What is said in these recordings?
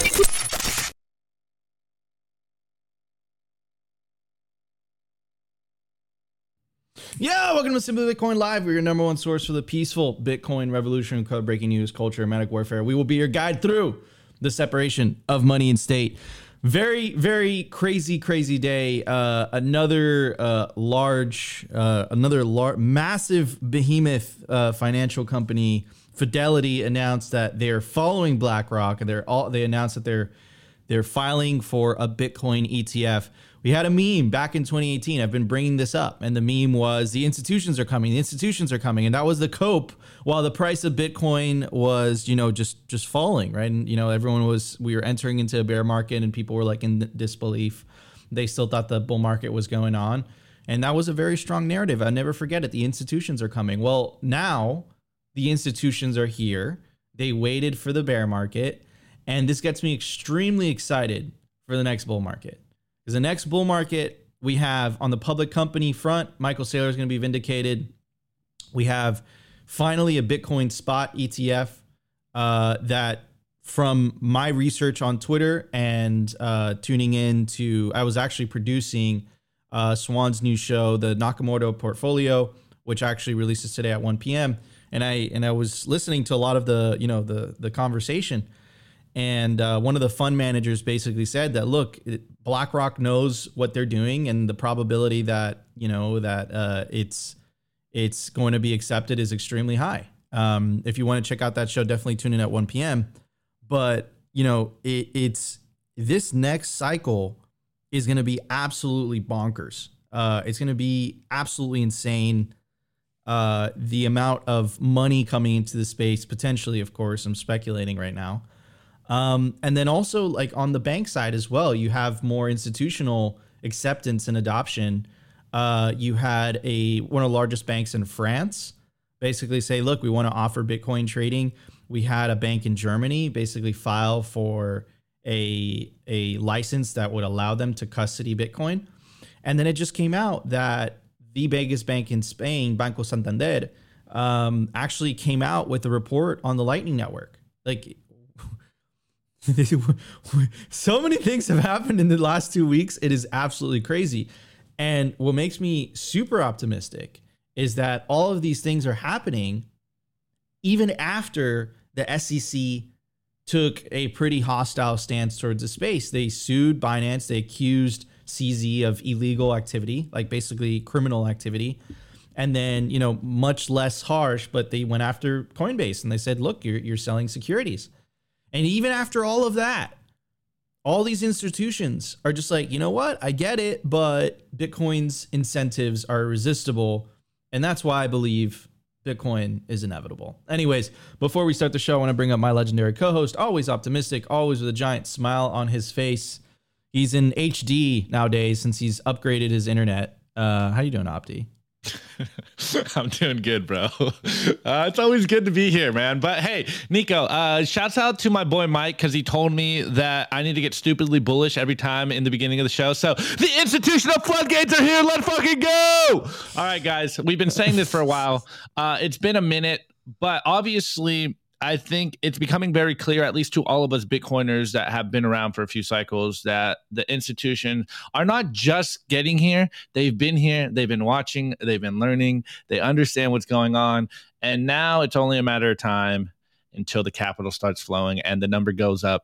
Yeah, welcome to Simply Bitcoin Live. We're your number one source for the peaceful Bitcoin revolution, code breaking news, culture, and manic warfare. We will be your guide through the separation of money and state. Very, very crazy day. Another massive behemoth financial company, Fidelity, announced that they're following BlackRock. They announced that they're filing for a Bitcoin ETF. We had a meme back in 2018. I've been bringing this up, and the meme was the institutions are coming. The institutions are coming, and that was the cope while the price of Bitcoin was, just falling, right? And we were entering into a bear market, and people were like in disbelief. They still thought the bull market was going on, and that was a very strong narrative. I'll never forget it. The institutions are coming. Well, now the institutions are here. They waited for the bear market, and this gets me extremely excited for the next bull market. Because the next bull market we have on the public company front, Michael Saylor is going to be vindicated. We have finally a Bitcoin spot ETF that, from my research on Twitter and tuning in to, I was actually producing Swan's new show, the Nakamoto Portfolio, which actually releases today at 1 p.m. And I was listening to a lot of the conversation. And one of the fund managers basically said that, look, BlackRock knows what they're doing, and the probability that it's going to be accepted is extremely high. If you want to check out that show, definitely tune in at 1 p.m. But it's this next cycle is going to be absolutely bonkers. It's going to be absolutely insane. The amount of money coming into the space, potentially, of course, I'm speculating right now. And then also, like, on the bank side as well, you have more institutional acceptance and adoption. You had one of the largest banks in France basically say, look, we want to offer Bitcoin trading. We had a bank in Germany basically file for a license that would allow them to custody Bitcoin. And then it just came out that the biggest bank in Spain, Banco Santander, actually came out with a report on the Lightning Network. Like, so many things have happened in the last 2 weeks. It is absolutely crazy. And what makes me super optimistic is that all of these things are happening even after the SEC took a pretty hostile stance towards the space. They sued Binance. They accused CZ of illegal activity, like basically criminal activity. And then, much less harsh, but they went after Coinbase and they said, look, you're selling securities. And even after all of that, all these institutions are just like, you know what? I get it, but Bitcoin's incentives are irresistible. And that's why I believe Bitcoin is inevitable. Anyways, before we start the show, I want to bring up my legendary co-host, always optimistic, always with a giant smile on his face. He's in HD nowadays since he's upgraded his internet. How you doing, Opti? I'm doing good, bro. It's always good to be here, man. But hey, Nico, shouts out to my boy Mike, because he told me that I need to get stupidly bullish every time in the beginning of the show. So the institutional floodgates are here. Let's fucking go. All right, guys. We've been saying this for a while. It's been a minute, but obviously I think it's becoming very clear, at least to all of us Bitcoiners that have been around for a few cycles, that the institutions are not just getting here. They've been here. They've been watching. They've been learning. They understand what's going on. And now it's only a matter of time until the capital starts flowing and the number goes up.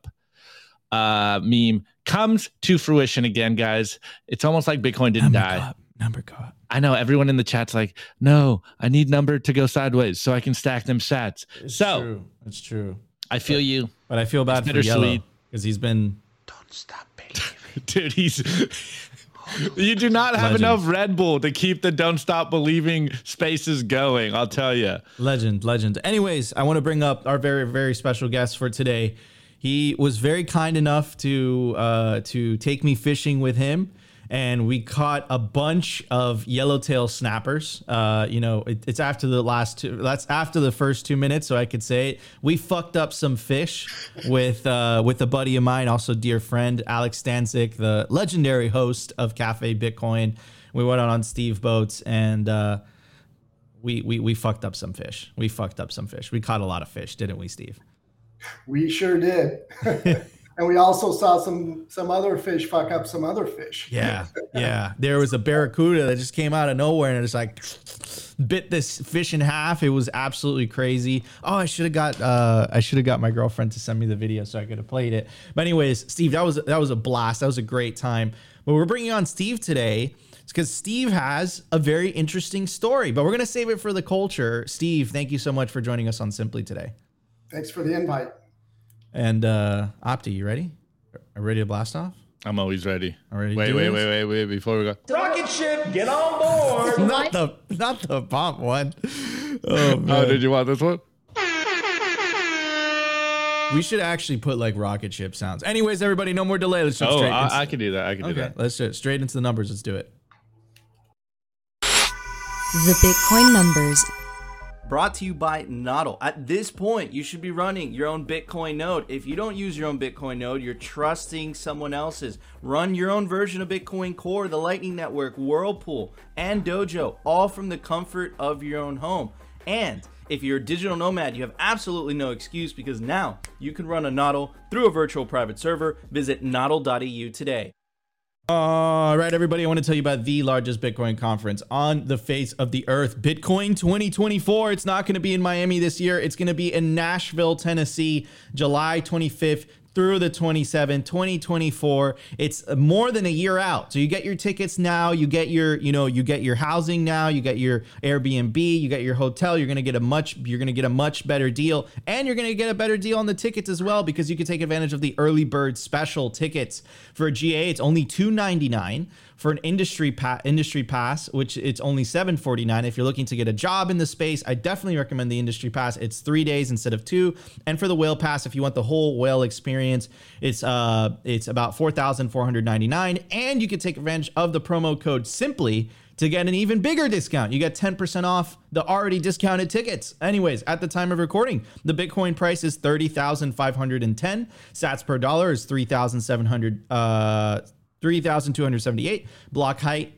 Meme comes to fruition again, guys. It's almost like Bitcoin didn't die. Number go up. I know everyone in the chat's like, no, I need number to go sideways so I can stack them sats. It's true. I feel you. But I feel bad for Yellow because he's been... Don't stop believing. Dude, you do not have enough Red Bull to keep the don't stop believing spaces going, I'll tell you. Legend. Anyways, I want to bring up our very, very special guest for today. He was very kind enough to take me fishing with him. And we caught a bunch of yellowtail snappers. It's after the last two. That's after the first 2 minutes, so I could say it. We fucked up some fish with a buddy of mine, also dear friend Alex Stanczyk, the legendary host of Cafe Bitcoin. We went out on Steve boats and we fucked up some fish. We caught a lot of fish, didn't we, Steve? We sure did. And we also saw some other fish fuck up some other fish. Yeah, yeah. There was a barracuda that just came out of nowhere and it just like bit this fish in half. It was absolutely crazy. Oh, I should have got my girlfriend to send me the video so I could have played it. But anyways, Steve, that was a blast. That was a great time. But we're bringing on Steve today because Steve has a very interesting story. But we're gonna save it for the culture. Steve, thank you so much for joining us on Simply today. Thanks for the invite. And Opti, you ready? Are ready to blast off? I'm always ready. Already? Wait. Before we go. Rocket ship, get on board. not the bomb one. Oh, man. Oh, did you want this one? We should actually put like rocket ship sounds. Anyways, everybody, no more delay. Let's jump Oh, straight. I can do that. I can do that. Let's do it straight into the numbers. Let's do it. The Bitcoin numbers. Brought to you by Nodl. At this point, you should be running your own Bitcoin node. If you don't use your own Bitcoin node, you're trusting someone else's. Run your own version of Bitcoin Core, the Lightning Network, Whirlpool, and Dojo, all from the comfort of your own home. And if you're a digital nomad, you have absolutely no excuse because now you can run a Nodl through a virtual private server. Visit nodl.eu today. All right, everybody, I want to tell you about the largest Bitcoin conference on the face of the earth, Bitcoin 2024. It's not going to be in Miami this year. It's going to be in Nashville, Tennessee, July 25th through the 27th, 2024. It's more than a year out. So you get your tickets now, you get your housing now, you get your Airbnb, you get your hotel. You're going to get a much better deal, and you're going to get a better deal on the tickets as well because you can take advantage of the early bird special tickets. For a GA, it's only $299. For an industry pass, which it's only $749. If you're looking to get a job in the space, I definitely recommend the industry pass. It's 3 days instead of 2. And for the whale pass, if you want the whole whale experience, it's about $4,499. And you can take advantage of the promo code SIMPLY to get an even bigger discount. You get 10% off the already discounted tickets. Anyways, at the time of recording, the Bitcoin price is 30,510. Sats per dollar is 3,278. Block height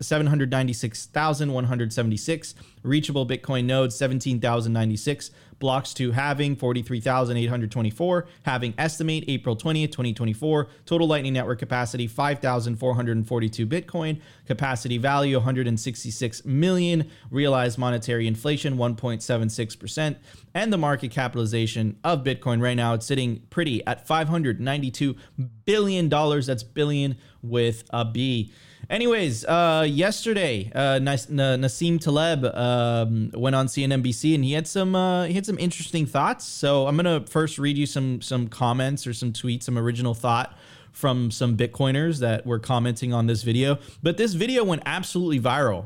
796,176. Reachable Bitcoin nodes 17,096. Blocks to halving 43,824. Halving estimate April 20th, 2024. Total Lightning Network capacity 5,442 Bitcoin. Capacity value 166 million. Realized monetary inflation 1.76%. And the market capitalization of Bitcoin right now, it's sitting pretty at $592 billion. That's billion with a B. Anyways, yesterday, Nassim Taleb went on CNBC and he had some interesting thoughts. So I'm gonna first read you some comments or some tweets, some original thought from some Bitcoiners that were commenting on this video. But this video went absolutely viral.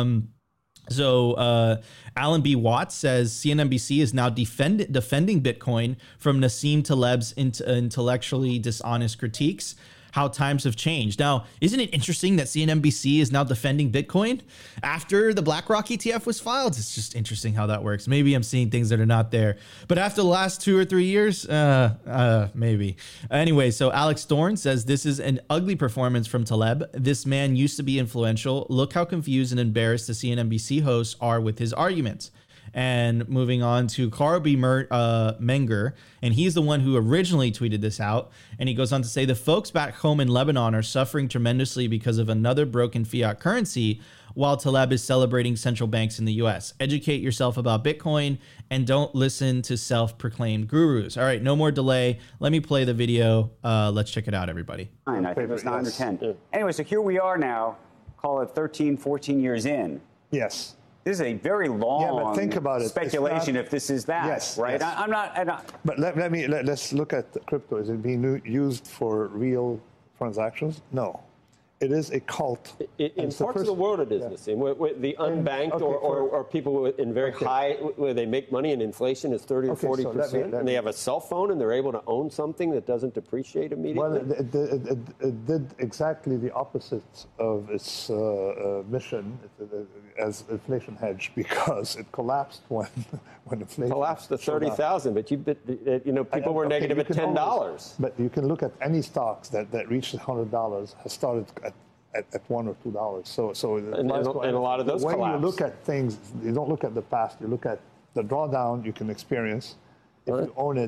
So Alan B. Watts says CNBC is now defending Bitcoin from Nassim Taleb's intellectually dishonest critiques. How times have changed. Now, isn't it interesting that CNBC is now defending Bitcoin after the BlackRock ETF was filed? It's just interesting how that works. Maybe I'm seeing things that are not there. But after the last 2 or 3 years, maybe. Anyway, so Alex Thorne says this is an ugly performance from Taleb. This man used to be influential. Look how confused and embarrassed the CNBC hosts are with his arguments. And moving on to Karbi Menger, and he's the one who originally tweeted this out. And he goes on to say, the folks back home in Lebanon are suffering tremendously because of another broken fiat currency, while Taleb is celebrating central banks in the US. Educate yourself about Bitcoin and don't listen to self-proclaimed gurus. All right, no more delay. Let me play the video. Let's check it out, everybody. I think it was 9 or 10. Anyway, so here we are now, call it 13, 14 years in. Yes. This is a very long but think about it. speculation if this is that, yes, right? Yes. I'm not. But let's look at the crypto. Is it being used for real transactions? No. It is a cult. In parts of the world, it is the same. Where the unbanked or people in very high, where they make money and inflation is 30 or 40%, and they have a cell phone and they're able to own something that doesn't depreciate immediately? Well, it did exactly the opposite of its mission as inflation hedge because it collapsed when inflation collapsed to 30,000, but people were negative at $10. But you can look at any stocks that reached $100 has started at $1 or $2. So and a lot of those when collapsed. you look at things, you don't look at the past. You look at the drawdown you can experience if you own it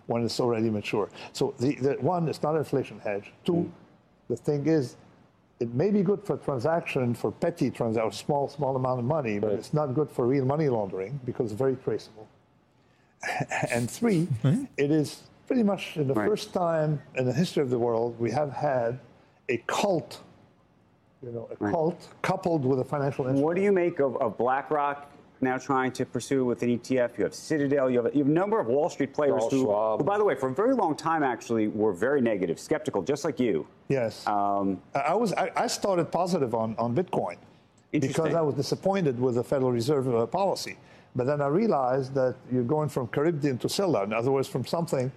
when it's already mature. So the one, it's not an inflation hedge. Two, the thing is, it may be good for transaction, for petty transaction, small amount of money, but it's not good for real money laundering because it's very traceable. And three, it is pretty much the first time in the history of the world we have had a cult, cult coupled with a financial instrument. What do you make of BlackRock now trying to pursue with an ETF? You have Citadel, you have a number of Wall Street players who, by the way, for a very long time actually were very negative, skeptical, just like you. Yes. I started positive on Bitcoin because I was disappointed with the Federal Reserve policy. But then I realized that you're going from Caribbean to Scylla, in other words, from something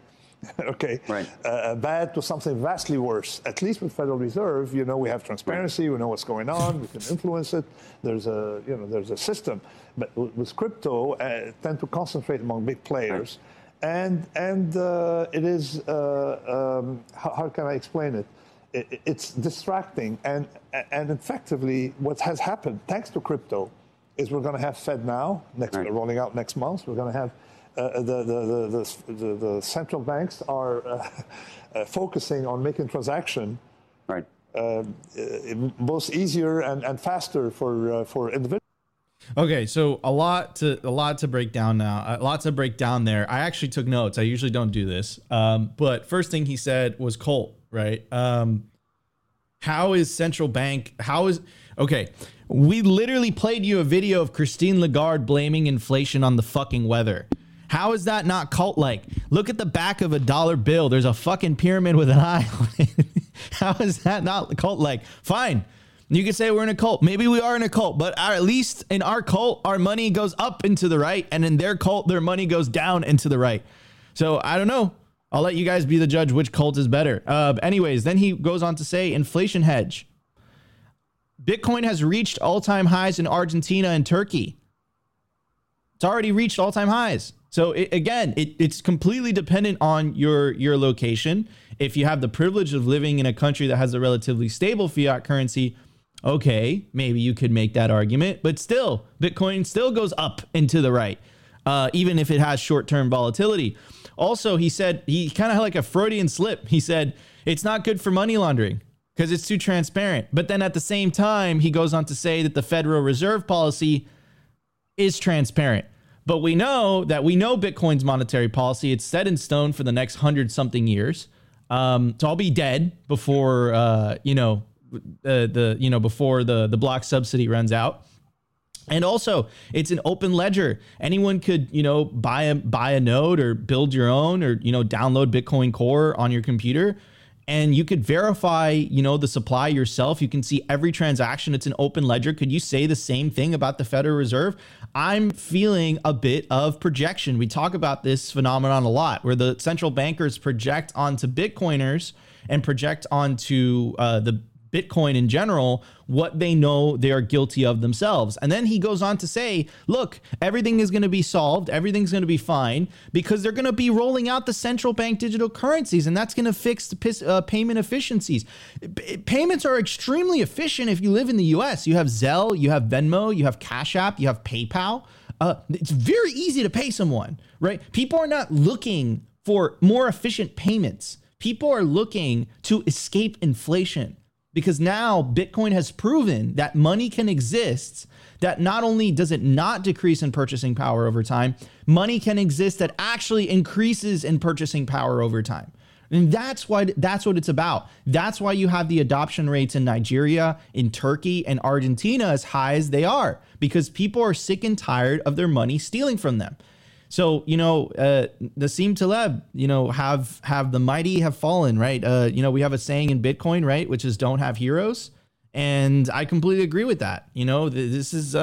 bad to something vastly worse. At least with Federal Reserve, we have transparency, we know what's going on, we can influence it. There's a system. But with crypto, tend to concentrate among big players, and it is how can I explain it? It's distracting, and effectively, what has happened thanks to crypto is we're going to have FedNow rolling out next month. We're going to have the central banks are focusing on making transaction both easier and faster for individuals. Okay, so a lot to break down now. A lot to break down there. I actually took notes. I usually don't do this, but first thing he said was cult, right? How is central bank? Okay, we literally played you a video of Christine Lagarde blaming inflation on the fucking weather. How is that not cult-like? Look at the back of a dollar bill. There's a fucking pyramid with an eye on it. How is that not cult-like? Fine. You can say we're in a cult. Maybe we are in a cult, but at least in our cult, our money goes up and to the right, and in their cult, their money goes down and to the right. So I don't know. I'll let you guys be the judge which cult is better. Anyways, then he goes on to say inflation hedge. Bitcoin has reached all-time highs in Argentina and Turkey. It's already reached all-time highs. So it's completely dependent on your location. If you have the privilege of living in a country that has a relatively stable fiat currency, okay, maybe you could make that argument. But still, Bitcoin still goes up and to the right, even if it has short-term volatility. Also, he said, he kind of had like a Freudian slip. He said, it's not good for money laundering because it's too transparent. But then at the same time, he goes on to say that the Federal Reserve policy is transparent. But we know Bitcoin's monetary policy. It's set in stone for the next 100-something years. So I'll be dead before before the block subsidy runs out. And also, it's an open ledger. Anyone could, buy a node or build your own or, download Bitcoin Core on your computer. And you could verify, the supply yourself. You can see every transaction. It's an open ledger. Could you say the same thing about the Federal Reserve? I'm feeling a bit of projection. We talk about this phenomenon a lot, where the central bankers project onto Bitcoiners and project onto the Bitcoin in general what they know they are guilty of themselves. And then he goes on to say, look, everything is going to be solved. Everything's going to be fine because they're going to be rolling out the central bank digital currencies, and that's going to fix the payment efficiencies. Payments are extremely efficient if you live in the US. You have Zelle, you have Venmo, you have Cash App, you have PayPal. It's very easy to pay someone, right? People are not looking for more efficient payments. People are looking to escape inflation. Because now Bitcoin has proven that money can exist, that not only does it not decrease in purchasing power over time, money can exist that actually increases in purchasing power over time. And that's what it's about. That's why you have the adoption rates in Nigeria, in Turkey, and Argentina as high as they are, because people are sick and tired of their money stealing from them. So, Nassim Taleb, have the mighty have fallen, right? We have a saying in Bitcoin, right? Which is don't have heroes. And I completely agree with that. This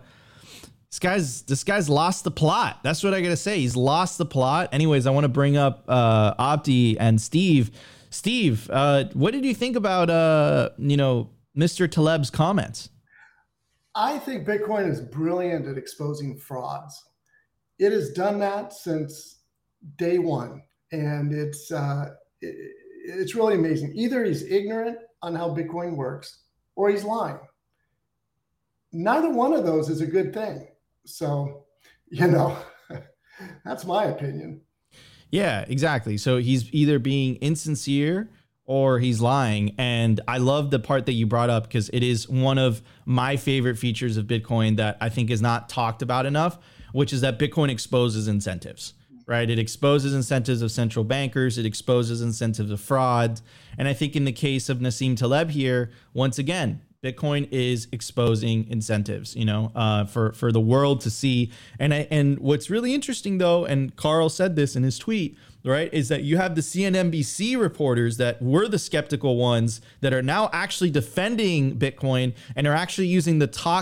guy's lost the plot. That's what I got to say. He's lost the plot. Anyways, I want to bring up Opti and Steve. Steve, what did you think about, Mr. Taleb's comments? I think Bitcoin is brilliant at exposing frauds. It has done that since day one, and it's really amazing. Either he's ignorant on how Bitcoin works, or he's lying. Neither one of those is a good thing. So, that's my opinion. Yeah, exactly. So he's either being insincere or he's lying. And I love the part that you brought up because it is one of my favorite features of Bitcoin that I think is not talked about enough, which is that Bitcoin exposes incentives, right? It exposes incentives of central bankers. It exposes incentives of fraud. And I think in the case of Nassim Taleb here, once again, Bitcoin is exposing incentives, for the world to see. And what's really interesting, though, and Carl said this in his tweet, right, is that you have the CNBC reporters that were the skeptical ones that are now actually defending Bitcoin and are actually using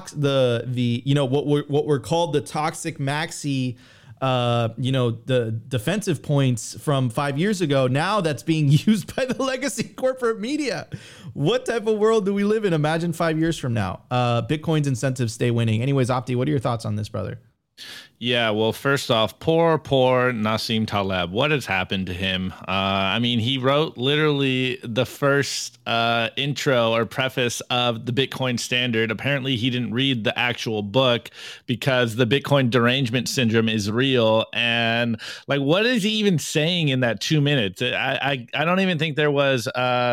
what were called the toxic maxi. The defensive points from 5 years ago, now that's being used by the legacy corporate media. What type of world do we live in? Imagine 5 years from now. Bitcoin's incentives stay winning. Anyways, Opti, what are your thoughts on this, brother? Yeah, well, first off, poor Nassim Taleb. What has happened to him? He wrote literally the first intro or preface of the Bitcoin Standard. Apparently, he didn't read the actual book because the Bitcoin derangement syndrome is real. And what is he even saying in that 2 minutes? I don't even think there was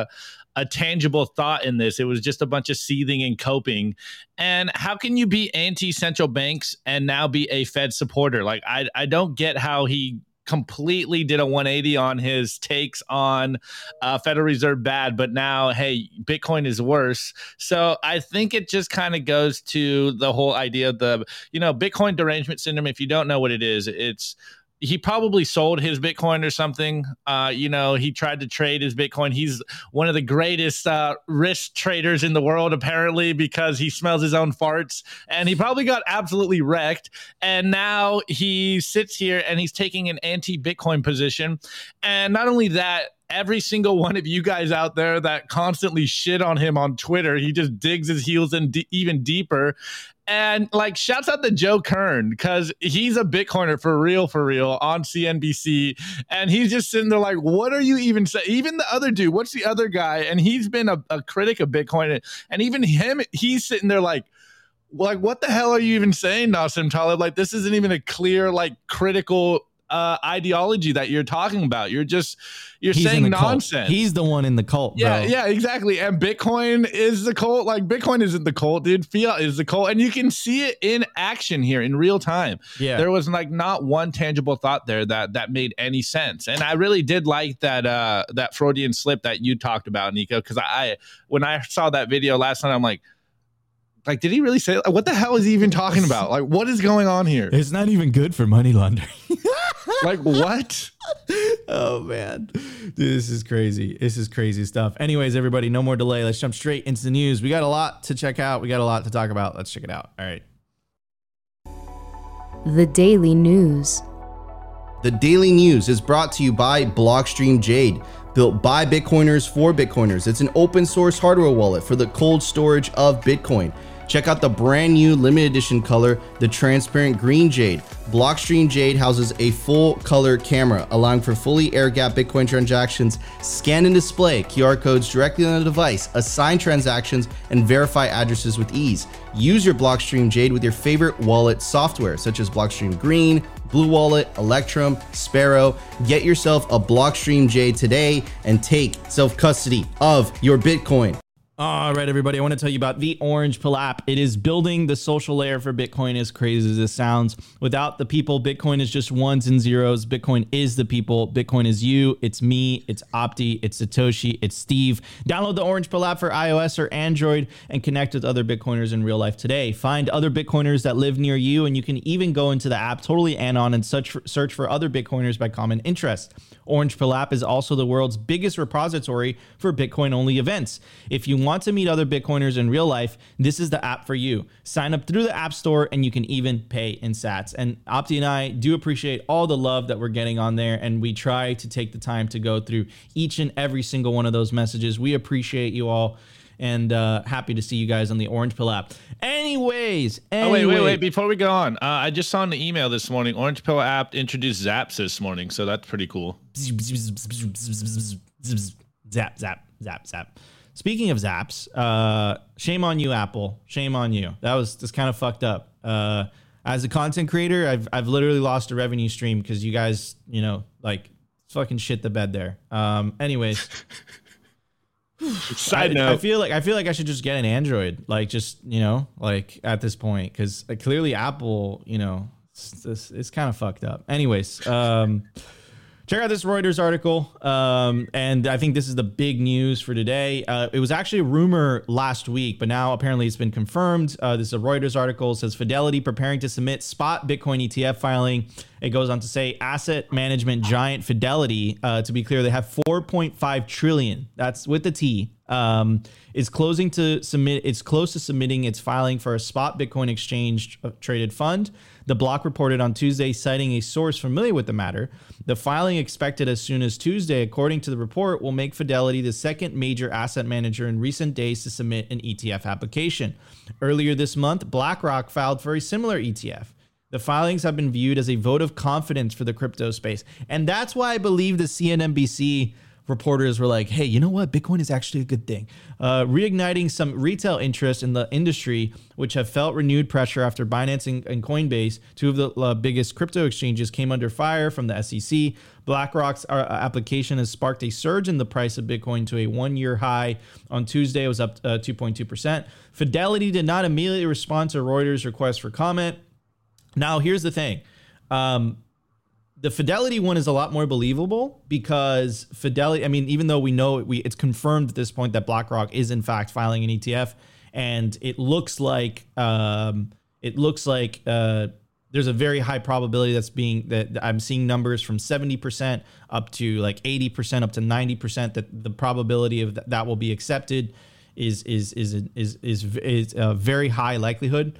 a tangible thought in this. It was just a bunch of seething and coping. And how can you be anti-central banks and now be a Fed supporter? I don't get how he completely did a 180 on his takes on Federal Reserve bad, but now, hey, Bitcoin is worse. So I think it just kind of goes to the whole idea of the, Bitcoin derangement syndrome. If you don't know what it is, he probably sold his Bitcoin or something. He tried to trade his Bitcoin. He's one of the greatest risk traders in the world, apparently, because he smells his own farts. And he probably got absolutely wrecked. And now he sits here and he's taking an anti-Bitcoin position. And not only that, every single one of you guys out there that constantly shit on him on Twitter, he just digs his heels in even deeper. And shouts out to Joe Kern because he's a Bitcoiner for real on CNBC. And he's just sitting there what are you even saying? Even the other dude, what's the other guy? And he's been a critic of Bitcoin. And even him, he's sitting there what the hell are you even saying, Nassim Taleb? This isn't even a clear, critical ideology that you're talking about. He's saying nonsense. He's the one in the cult, bro. Yeah, exactly. And Bitcoin is the cult. Bitcoin isn't the cult, dude. Fiat is the cult. And you can see it in action here in real time. Yeah. There was not one tangible thought there that made any sense. And I really did like that Freudian slip that you talked about, Nico, because when I saw that video last night, I'm like, did he really say what the hell is he even talking about? What is going on here? It's not even good for money laundering. What? Oh, man. Dude, this is crazy. This is crazy stuff. Anyways, everybody, no more delay. Let's jump straight into the news. We got a lot to check out. We got a lot to talk about. Let's check it out. All right. The Daily News. The Daily News is brought to you by Blockstream Jade. Built by Bitcoiners for Bitcoiners. It's an open source hardware wallet for the cold storage of Bitcoin. Check out the brand new limited edition color, the transparent green Jade. Blockstream Jade houses a full color camera, allowing for fully air-gapped Bitcoin transactions, scan and display QR codes directly on the device, assign transactions, and verify addresses with ease. Use your Blockstream Jade with your favorite wallet software, such as Blockstream Green, Blue Wallet, Electrum, Sparrow. Get yourself a Blockstream Jade today and take self-custody of your Bitcoin. All right, everybody, I want to tell you about the Orange Pill app. It is building the social layer for Bitcoin, as crazy as this sounds. Without the people, Bitcoin is just ones and zeros. Bitcoin is the people. Bitcoin is you. It's me. It's Opti. It's Satoshi. It's Steve. Download the Orange Pill app for iOS or Android and connect with other Bitcoiners in real life today. Find other Bitcoiners that live near you, and you can even go into the app totally anon and search for other Bitcoiners by common interest. Orange Pill app is also the world's biggest repository for Bitcoin-only events. If you want to meet other Bitcoiners in real life, this is the app for you. Sign up through the App Store and you can even pay in sats. And Opti and I do appreciate all the love that we're getting on there, and we try to take the time to go through each and every single one of those messages. We appreciate you all, and happy to see you guys on the Orange Pill app. Anyways. Oh, wait. Before we go on, I just saw in the email this morning, Orange Pill app introduced Zaps this morning, so that's pretty cool. Zap. Speaking of Zaps, shame on you, Apple. Shame on you. That's kind of fucked up. As a content creator, I've literally lost a revenue stream because you guys, fucking shit the bed there. Anyways. Side note. I feel like I should just get an Android, like just, you know, like at this point, because clearly Apple, you know, it's kind of fucked up. Anyways, check out this Reuters article, and I think this is the big news for today. It was actually a rumor last week, but now apparently it's been confirmed. This is a Reuters article. It says Fidelity preparing to submit spot Bitcoin ETF filing. It goes on to say asset management giant Fidelity, to be clear, they have 4.5 trillion. That's with the T. Is close to submitting its filing for a spot Bitcoin exchange traded fund. The block reported on Tuesday, citing a source familiar with the matter. The filing, expected as soon as Tuesday, according to the report, will make Fidelity the second major asset manager in recent days to submit an ETF application. Earlier this month, BlackRock filed for a similar ETF. The filings have been viewed as a vote of confidence for the crypto space. And that's why I believe the CNBC reporters were like, hey, you know what? Bitcoin is actually a good thing. Reigniting some retail interest in the industry, which have felt renewed pressure after Binance and Coinbase, two of the biggest crypto exchanges, came under fire from the SEC. BlackRock's application has sparked a surge in the price of Bitcoin to a one-year high. On Tuesday, it was up 2.2%. Fidelity did not immediately respond to Reuters' request for comment. Now, here's the thing. The Fidelity one is a lot more believable because Fidelity, I mean, even though we know it's confirmed at this point that BlackRock is in fact filing an ETF, and it looks like there's a very high probability that I'm seeing numbers from 70% up to like 80%, up to 90% that the probability of that will be accepted is a very high likelihood.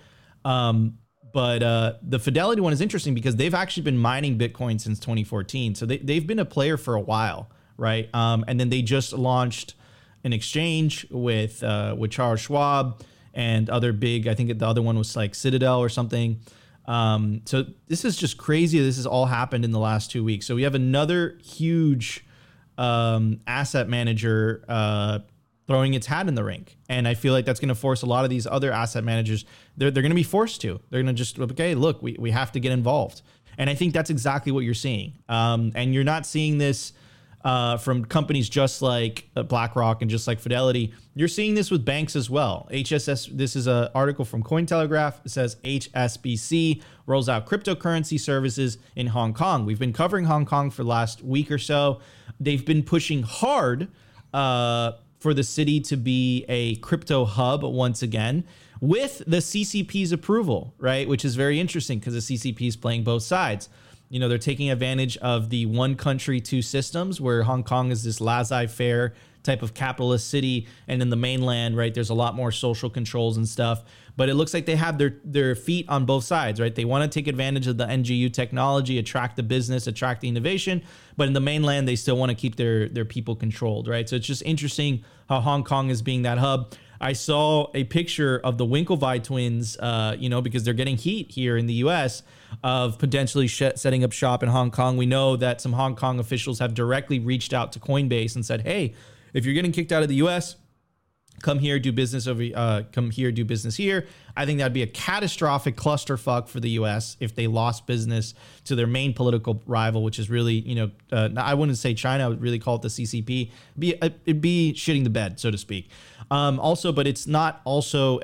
But the Fidelity one is interesting because they've actually been mining Bitcoin since 2014. So they've been a player for a while, right? And then they just launched an exchange with Charles Schwab and other big, I think the other one was like Citadel or something. So this is just crazy. This has all happened in the last 2 weeks. So we have another huge asset manager throwing its hat in the ring. And I feel like that's going to force a lot of these other asset managers. They're going to be forced to. They're going to just, okay, look, we have to get involved. And I think that's exactly what you're seeing. And you're not seeing this from companies just like BlackRock and just like Fidelity. You're seeing this with banks as well. This is an article from Cointelegraph. It says HSBC rolls out cryptocurrency services in Hong Kong. We've been covering Hong Kong for the last week or so. They've been pushing hard for the city to be a crypto hub once again with the CCP's approval, right? Which is very interesting because the CCP is playing both sides. You know, they're taking advantage of the one country, two systems, where Hong Kong is this laissez-faire type of capitalist city. And in the mainland, right, there's a lot more social controls and stuff. But it looks like they have their feet on both sides, right? They want to take advantage of the NGU technology, attract the business, attract the innovation. But in the mainland, they still want to keep their people controlled, right? So it's just interesting how Hong Kong is being that hub. I saw a picture of the Winklevi twins, because they're getting heat here in the U.S. of potentially setting up shop in Hong Kong. We know that some Hong Kong officials have directly reached out to Coinbase and said, hey, if you're getting kicked out of the U.S., come here, do business do business here. I think that'd be a catastrophic clusterfuck for the U.S. if they lost business to their main political rival, which is really, I wouldn't say China, I would really call it the CCP. It'd be shitting the bed, so to speak. But it's not also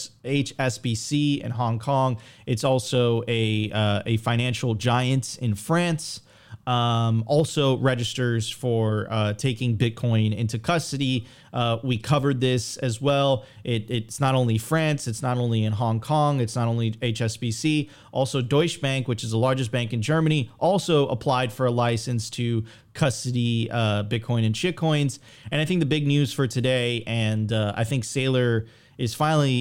HSBC in Hong Kong. It's also a financial giant in France. Also registers for taking Bitcoin into custody. We covered this as well. It's not only France, it's not only in Hong Kong, it's not only HSBC. Also Deutsche Bank, which is the largest bank in Germany, also applied for a license to custody Bitcoin and shitcoins. And I think the big news for today, and I think Saylor is finally,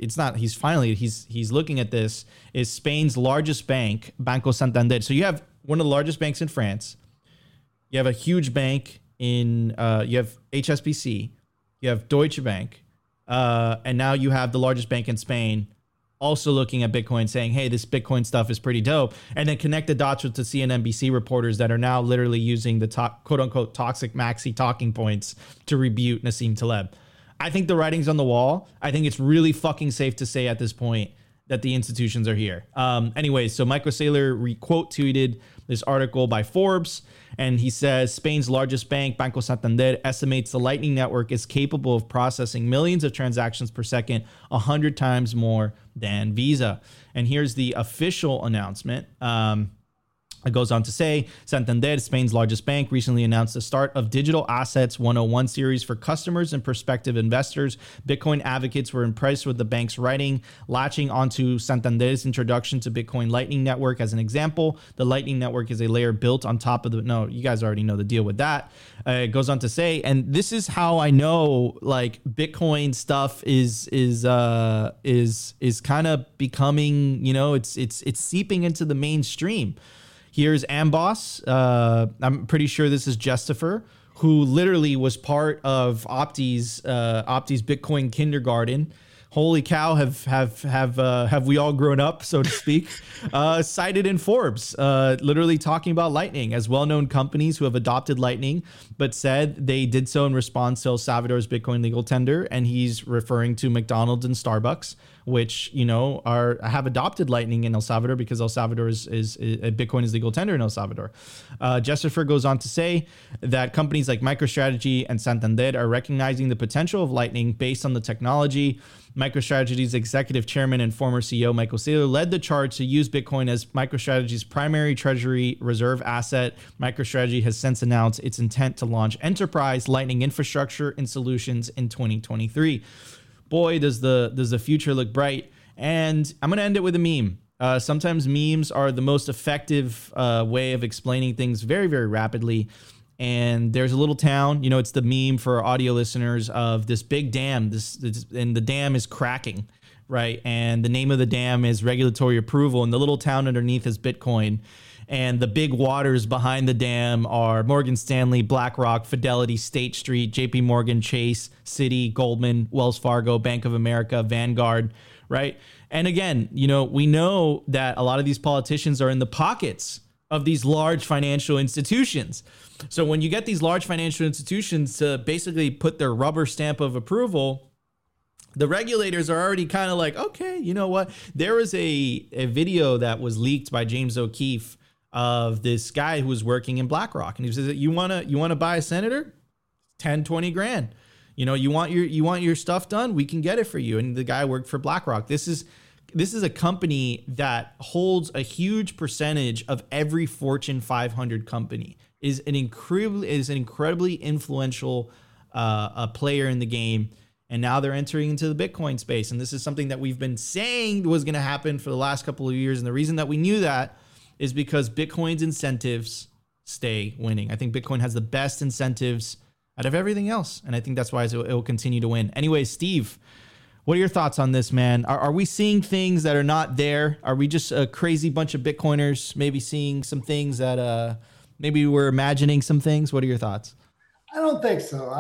he's looking at this, is Spain's largest bank, Banco Santander. So you have one of the largest banks in France. You have a huge bank you have HSBC, you have Deutsche Bank, and now you have the largest bank in Spain also looking at Bitcoin saying, hey, this Bitcoin stuff is pretty dope. And then connect the dots with the CNBC reporters that are now literally using the quote unquote toxic maxi talking points to rebuke Nassim Taleb. I think the writing's on the wall. I think it's really fucking safe to say at this point that the institutions are here. Anyway, so Michael Saylor quote tweeted this article by Forbes, and he says Spain's largest bank, Banco Santander, estimates the Lightning Network is capable of processing millions of transactions per second, 100 times more than Visa. And here's the official announcement. It goes on to say, Santander, Spain's largest bank, recently announced the start of Digital Assets 101 series for customers and prospective investors. Bitcoin advocates were impressed with the bank's writing, latching onto Santander's introduction to Bitcoin Lightning Network as an example. The Lightning Network is a layer built on top of the... No, you guys already know the deal with that. It goes on to say, and this is how I know like Bitcoin stuff is kind of becoming, you know, it's seeping into the mainstream. Here's Amboss. I'm pretty sure this is Justifer, who literally was part of Opti's Bitcoin kindergarten. Holy cow, have we all grown up, so to speak? Cited in Forbes, literally talking about Lightning as well-known companies who have adopted Lightning, but said they did so in response to El Salvador's Bitcoin legal tender, and he's referring to McDonald's and Starbucks, which, you know, have adopted Lightning in El Salvador because El Salvador is Bitcoin is legal tender in El Salvador. Justifer goes on to say that companies like MicroStrategy and Santander are recognizing the potential of Lightning based on the technology. MicroStrategy's executive chairman and former CEO Michael Saylor led the charge to use Bitcoin as MicroStrategy's primary treasury reserve asset. MicroStrategy has since announced its intent to launch enterprise Lightning infrastructure and solutions in 2023. Boy, does the future look bright. And I'm going to end it with a meme. Sometimes memes are the most effective way of explaining things very, very rapidly. And there's a little town, you know, it's the meme for audio listeners of this big dam, and the dam is cracking, right? And the name of the dam is regulatory approval, and the little town underneath is Bitcoin. And the big waters behind the dam are Morgan Stanley, BlackRock, Fidelity, State Street, JP Morgan, Chase, Citi, Goldman, Wells Fargo, Bank of America, Vanguard, right? And again, you know, we know that a lot of these politicians are in the pockets of these large financial institutions. So when you get these large financial institutions to basically put their rubber stamp of approval, the regulators are already kind of like, okay, you know what? There was a video that was leaked by James O'Keefe of this guy who was working in BlackRock. And he says, you want to buy a senator? 10, 20 grand. You know, you want your stuff done? We can get it for you. And the guy worked for BlackRock. This is a company that holds a huge percentage of every Fortune 500 company, is an incredibly influential player in the game. And now they're entering into the Bitcoin space. And this is something that we've been saying was going to happen for the last couple of years. And the reason that we knew that is because Bitcoin's incentives stay winning. I think Bitcoin has the best incentives out of everything else. And I think that's why it will continue to win. Anyway, Steve, what are your thoughts on this, man? Are we seeing things that are not there? Are we just a crazy bunch of Bitcoiners maybe seeing some things that maybe we're imagining some things? What are your thoughts? I don't think so.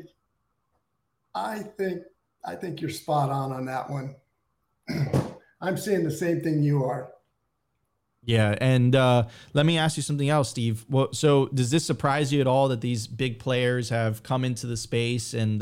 I think you're spot on that one. I'm seeing the same thing you are. Yeah, and let me ask you something else, Steve. Well, so does this surprise you at all that these big players have come into the space and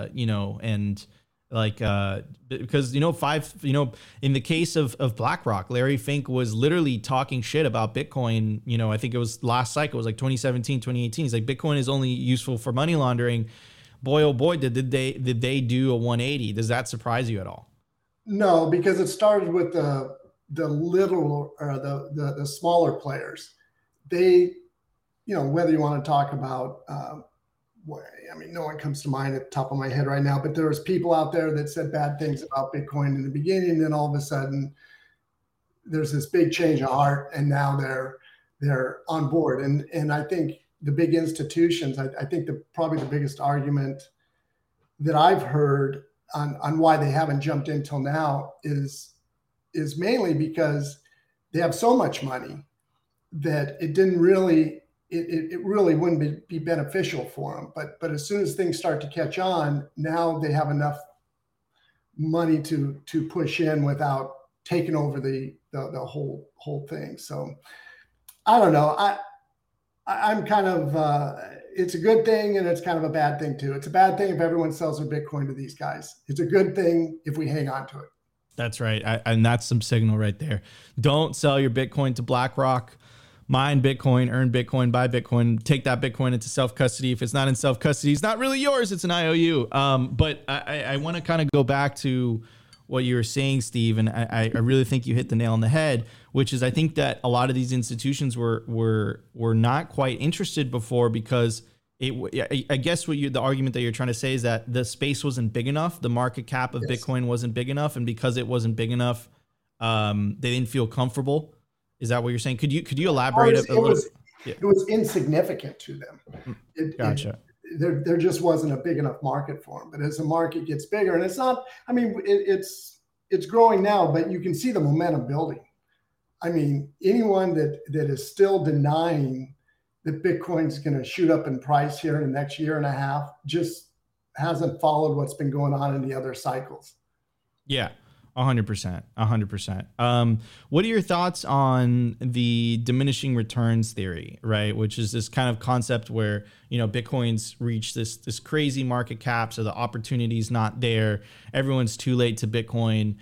because in the case of BlackRock, Larry Fink was literally talking shit about Bitcoin. You know, I think it was last cycle, it was like 2017, 2018. He's like, Bitcoin is only useful for money laundering. Boy, oh boy, did they do a 180? Does that surprise you at all? No, because it started with the little or the smaller players. They, you know, whether you want to talk about, I mean, no one comes to mind at the top of my head right now, but there was people out there that said bad things about Bitcoin in the beginning, and then all of a sudden there's this big change of heart, and now they're on board. And I think the big institutions, I think probably the biggest argument that I've heard on why they haven't jumped in till now is mainly because they have so much money that it really wouldn't be beneficial for them. But as soon as things start to catch on, now they have enough money to push in without taking over the whole thing. So I don't know. I'm kind of, it's a good thing and it's kind of a bad thing too. It's a bad thing if everyone sells their Bitcoin to these guys. It's a good thing if we hang on to it. That's right. And that's some signal right there. Don't sell your Bitcoin to BlackRock. Mine Bitcoin, earn Bitcoin, buy Bitcoin, take that Bitcoin into self-custody. If it's not in self-custody, it's not really yours. It's an IOU. But I want to kind of go back to what you were saying, Steve, and I really think you hit the nail on the head, which is I think that a lot of these institutions were not quite interested before because I guess the argument that you're trying to say is that the space wasn't big enough. The market cap of Bitcoin wasn't big enough. And because it wasn't big enough, they didn't feel comfortable. Is that what you're saying? Could you elaborate a little? It was insignificant to them. Gotcha. There just wasn't a big enough market for them. But as the market gets bigger, and it's not, I mean, it's growing now, but you can see the momentum building. I mean, anyone that is still denying that Bitcoin's going to shoot up in price here in the next year and a half just hasn't followed what's been going on in the other cycles. Yeah. 100%. What are your thoughts on the diminishing returns theory, right? Which is this kind of concept where, Bitcoin's reached this crazy market cap. So the opportunity's not there. Everyone's too late to Bitcoin.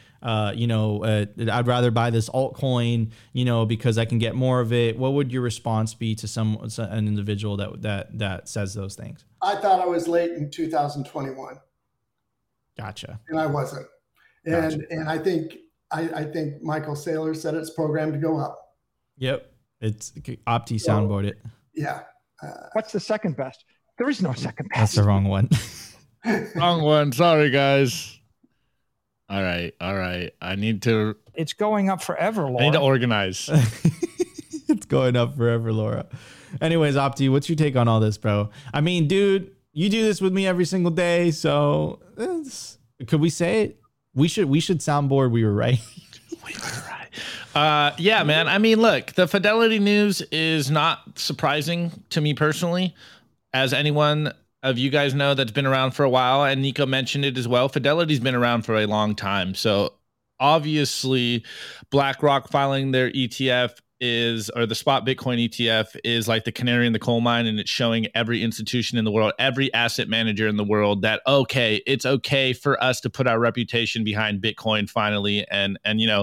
I'd rather buy this altcoin, because I can get more of it. What would your response be to an individual that says those things? I thought I was late in 2021. Gotcha. And I wasn't. And I think Michael Saylor said it's programmed to go up. Yep, it's Opti soundboard it. Yeah. What's the second best? There is no second best. That's the wrong one. Wrong one. Sorry, guys. All right. I need to. It's going up forever, Laura. I need to organize. It's going up forever, Laura. Anyways, Opti, what's your take on all this, bro? I mean, dude, you do this with me every single day, so could we say it? We should soundboard. We were right. We were right. Yeah, man. I mean, look, the Fidelity news is not surprising to me personally, as anyone of you guys know that's been around for a while, and Nico mentioned it as well. Fidelity's been around for a long time, so obviously, BlackRock filing their ETF or the spot Bitcoin ETF is like the canary in the coal mine, and it's showing every institution in the world, every asset manager in the world that, okay, it's okay for us to put our reputation behind Bitcoin finally and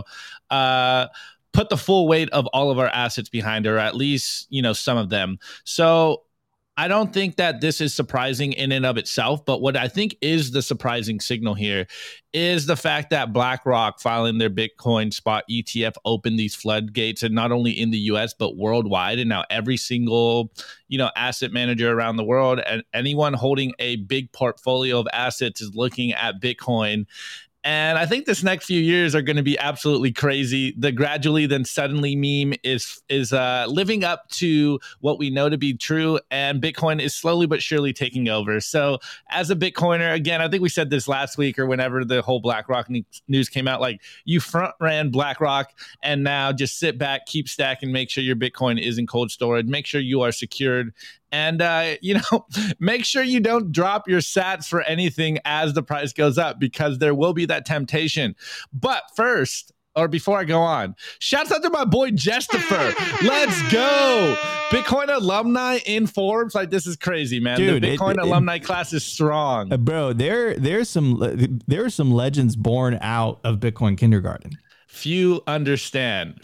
put the full weight of all of our assets behind her, or at least, some of them. So I don't think that this is surprising in and of itself, but what I think is the surprising signal here is the fact that BlackRock filing their Bitcoin spot ETF opened these floodgates, and not only in the US, but worldwide. And now every single, asset manager around the world and anyone holding a big portfolio of assets is looking at Bitcoin. And I think this next few years are going to be absolutely crazy. The gradually then suddenly meme is living up to what we know to be true, and Bitcoin is slowly but surely taking over. So as a Bitcoiner, again, I think we said this last week or whenever the whole BlackRock news came out, like, you front ran BlackRock, and now just sit back, keep stacking, make sure your Bitcoin is in cold storage, make sure you are secured. And, make sure you don't drop your sats for anything as the price goes up, because there will be that temptation. But first, or before I go on, shouts out to my boy Justifer. Let's go. Bitcoin alumni in Forbes. Like, this is crazy, man. Dude, the Bitcoin alumni class is strong. Bro, there are some legends born out of Bitcoin kindergarten. Few understand.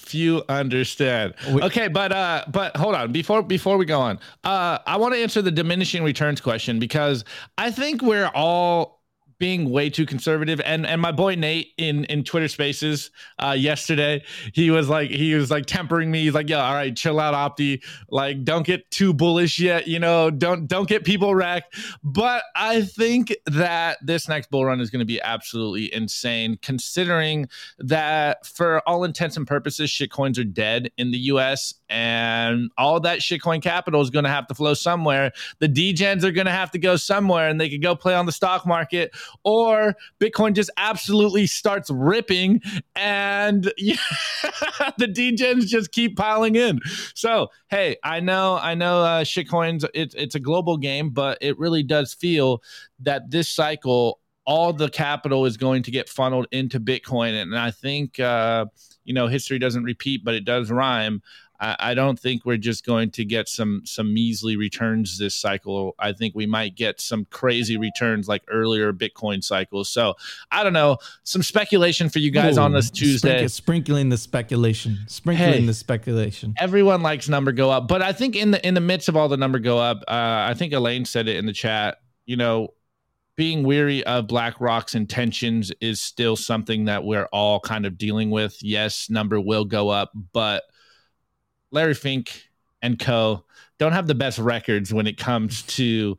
Okay, but hold on. Before we go on, I want to answer the diminishing returns question, because I think we're all being way too conservative. And my boy Nate in Twitter Spaces yesterday, he was like tempering me. He's like, "Yeah, all right, chill out, Opti. Like, don't get too bullish yet. Don't get people wrecked." But I think that this next bull run is going to be absolutely insane, considering that for all intents and purposes, shitcoins are dead in the US, and all that shitcoin capital is going to have to flow somewhere. The degens are going to have to go somewhere, and they could go play on the stock market, or Bitcoin just absolutely starts ripping, and the degens just keep piling in. So, hey, I know, shitcoins, it's a global game, but it really does feel that this cycle, all the capital is going to get funneled into Bitcoin. And I think, history doesn't repeat, but it does rhyme. I don't think we're just going to get some measly returns this cycle. I think we might get some crazy returns like earlier Bitcoin cycles. So I don't know. Some speculation for you guys on this Tuesday. Sprinkling the speculation. The speculation. Everyone likes number go up, but I think in the midst of all the number go up, I think Elaine said it in the chat. Being weary of BlackRock's intentions is still something that we're all kind of dealing with. Yes, number will go up, but Larry Fink and co. don't have the best records when it comes to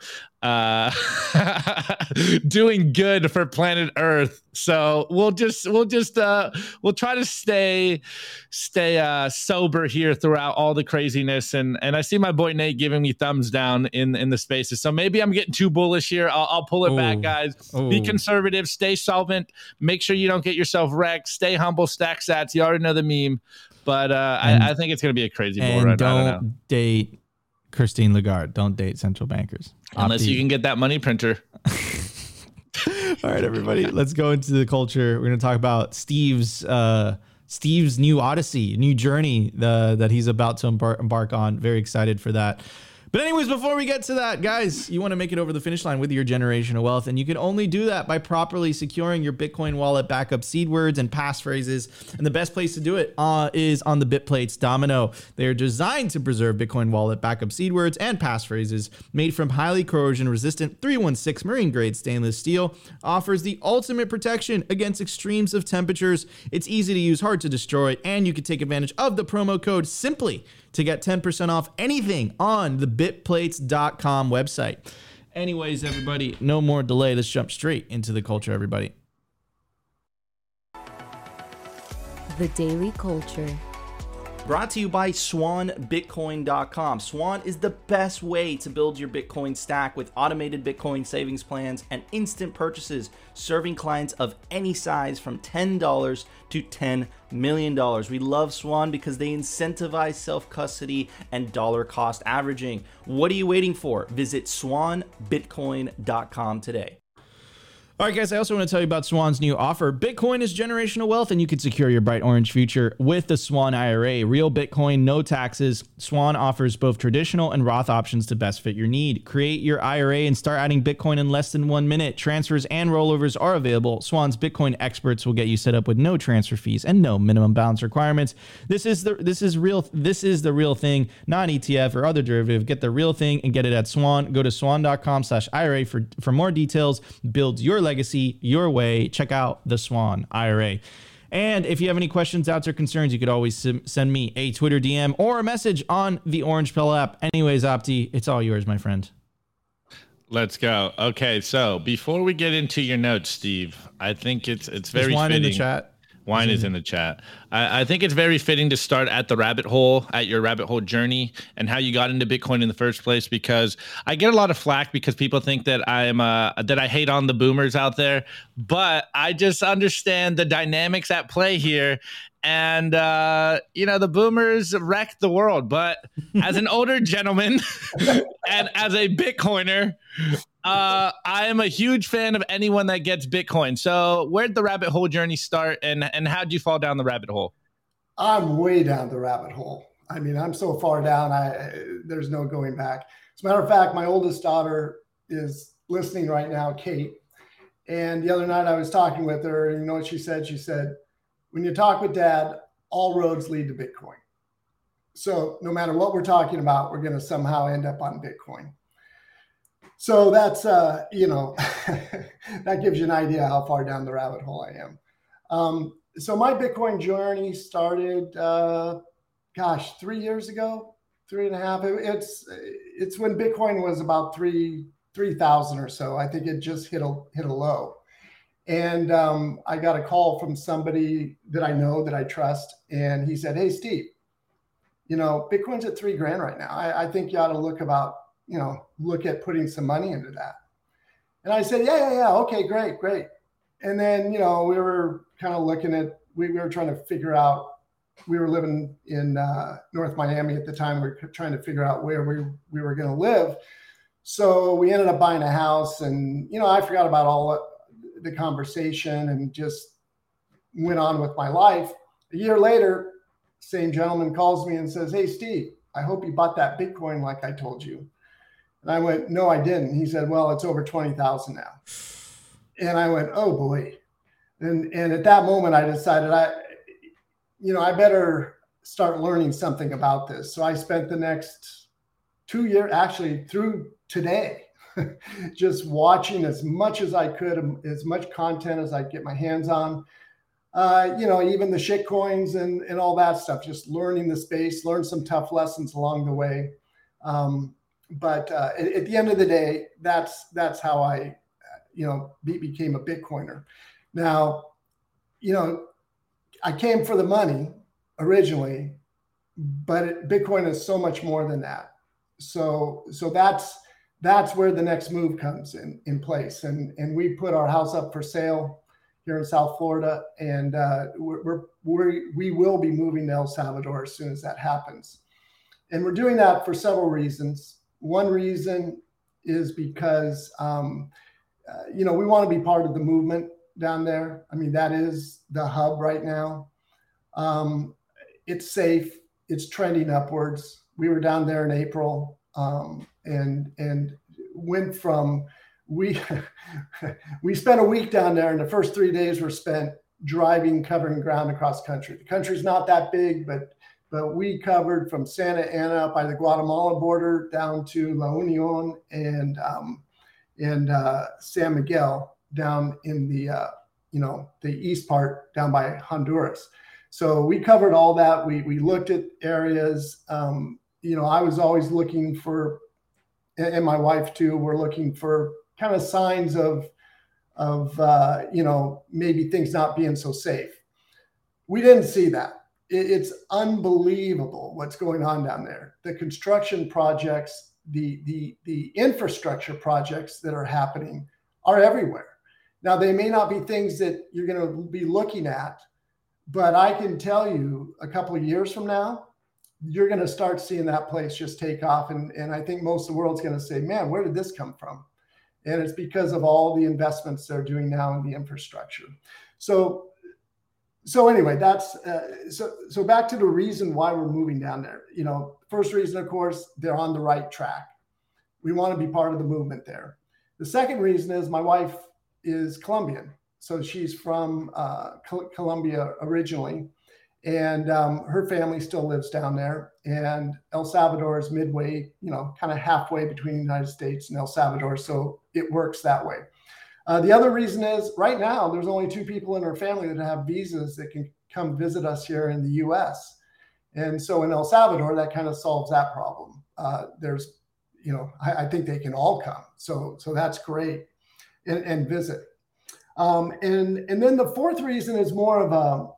doing good for planet Earth. So we'll try to stay sober here throughout all the craziness. And I see my boy Nate giving me thumbs down in the spaces. So maybe I'm getting too bullish here. I'll pull it back, guys. Be conservative, stay solvent, make sure you don't get yourself wrecked, stay humble, stack sats. You already know the meme. But I think it's going to be a crazy bull run. Don't date Christine Lagarde. Don't date central bankers. Unless you can get that money printer. All right, everybody. Let's go into the culture. We're going to talk about Steve's new odyssey, new journey that he's about to embark on. Very excited for that. But anyways, before we get to that, guys, you want to make it over the finish line with your generational wealth, and you can only do that by properly securing your Bitcoin wallet backup seed words and passphrases. And the best place to do it is on the BitPlates Domino. They are designed to preserve Bitcoin wallet backup seed words and passphrases. Made from highly corrosion-resistant 316 marine-grade stainless steel, offers the ultimate protection against extremes of temperatures. It's easy to use, hard to destroy, and you can take advantage of the promo code SIMPLY to get 10% off anything on the bitplates.com website. Anyways, everybody, no more delay. Let's jump straight into the culture, everybody. The Daily Culture. Brought to you by SwanBitcoin.com. Swan is the best way to build your Bitcoin stack with automated Bitcoin savings plans and instant purchases, serving clients of any size from $10 to $10 million. We love Swan because they incentivize self-custody and dollar cost averaging. What are you waiting for? Visit SwanBitcoin.com today. All right, guys, I also want to tell you about Swan's new offer. Bitcoin is generational wealth, and you can secure your bright orange future with the Swan IRA. Real Bitcoin, no taxes. Swan offers both traditional and Roth options to best fit your need. Create your IRA and start adding Bitcoin in less than 1 minute. Transfers and rollovers are available. Swan's Bitcoin experts will get you set up with no transfer fees and no minimum balance requirements. This is the real thing, not an ETF or other derivative. Get the real thing and get it at Swan. Go to swan.com/IRA for more details. Build your legacy your way. Check out the Swan IRA. And if you have any questions, doubts, or concerns, you could always send me a Twitter DM or a message on the Orange Pill app. Anyways, Opti, it's all yours, my friend. Let's go. Okay, so before we get into your notes, Steve, I think it's very wine fitting. in the chat. Wine is in the chat. I think it's very fitting to start at the rabbit hole, at your rabbit hole journey and how you got into Bitcoin in the first place, because I get a lot of flack because people think that that I hate on the boomers out there, but I just understand the dynamics at play here. And, the boomers wrecked the world. But as an older gentleman and as a Bitcoiner, I am a huge fan of anyone that gets Bitcoin. So where'd the rabbit hole journey start, and how'd you fall down the rabbit hole? I'm way down the rabbit hole. I mean, I'm so far down, there's no going back. As a matter of fact, my oldest daughter is listening right now, Kate. And the other night I was talking with her, and you know what she said? She said, when you talk with Dad, all roads lead to Bitcoin. So no matter what we're talking about, we're going to somehow end up on Bitcoin. So that's, that gives you an idea how far down the rabbit hole I am. So my Bitcoin journey started, 3 years ago, 3.5. It's when Bitcoin was about 3,000 or so. I think it just hit a low. And I got a call from somebody that I know, that I trust. And he said, hey, Steve, Bitcoin's at $3,000 right now. I think you ought to look at putting some money into that. And I said, yeah. Okay, great. And then, we were kind of looking at, we were trying to figure out, we were living in North Miami at the time. We were trying to figure out where we were going to live. So we ended up buying a house, and, I forgot about all the conversation and just went on with my life. A year later, same gentleman calls me and says, "Hey, Steve, I hope you bought that Bitcoin like I told you." And I went, "No, I didn't." He said, "Well, it's over 20,000 now." And I went, "Oh boy." And at that moment I decided I better start learning something about this. So I spent the next 2 years, actually through today, just watching as much as I could, as much content as I could get my hands on. Even the shit coins and all that stuff, just learning the space, learn some tough lessons along the way. But at the end of the day, that's how I, became a Bitcoiner. Now, I came for the money originally, but Bitcoin is so much more than that. So that's where the next move comes in place. And we put our house up for sale here in South Florida, and we will be moving to El Salvador as soon as that happens. And we're doing that for several reasons. One reason is because we want to be part of the movement down there. I mean, that is the hub right now. It's safe. It's trending upwards. We were down there in April, and went from we spent a week down there, and the first 3 days were spent driving, covering ground across country. The country's not that big, but we covered from Santa Ana up by the Guatemala border down to La Union and San Miguel down in the east part down by Honduras. So we covered all that. We looked at areas. I was always looking for, and my wife too, we're looking for kind of signs of maybe things not being so safe. We didn't see that. It's unbelievable what's going on down there. The construction projects, the infrastructure projects that are happening are everywhere. Now, they may not be things that you're going to be looking at, but I can tell you a couple of years from now, you're going to start seeing that place just take off. And I think most of the world's going to say, man, where did this come from? And it's because of all the investments they're doing now in the infrastructure. So anyway, that's so back to the reason why we're moving down there. First reason, of course, they're on the right track. We want to be part of the movement there. The second reason is my wife is Colombian. So she's from Colombia originally, and her family still lives down there. And El Salvador is midway, kind of halfway between the United States and El Salvador. So it works that way. The other reason is right now, there's only 2 people in her family that have visas that can come visit us here in the US. And so in El Salvador, that kind of solves that problem. There's, I think they can all come. So that's great and visit. And then the fourth reason is more of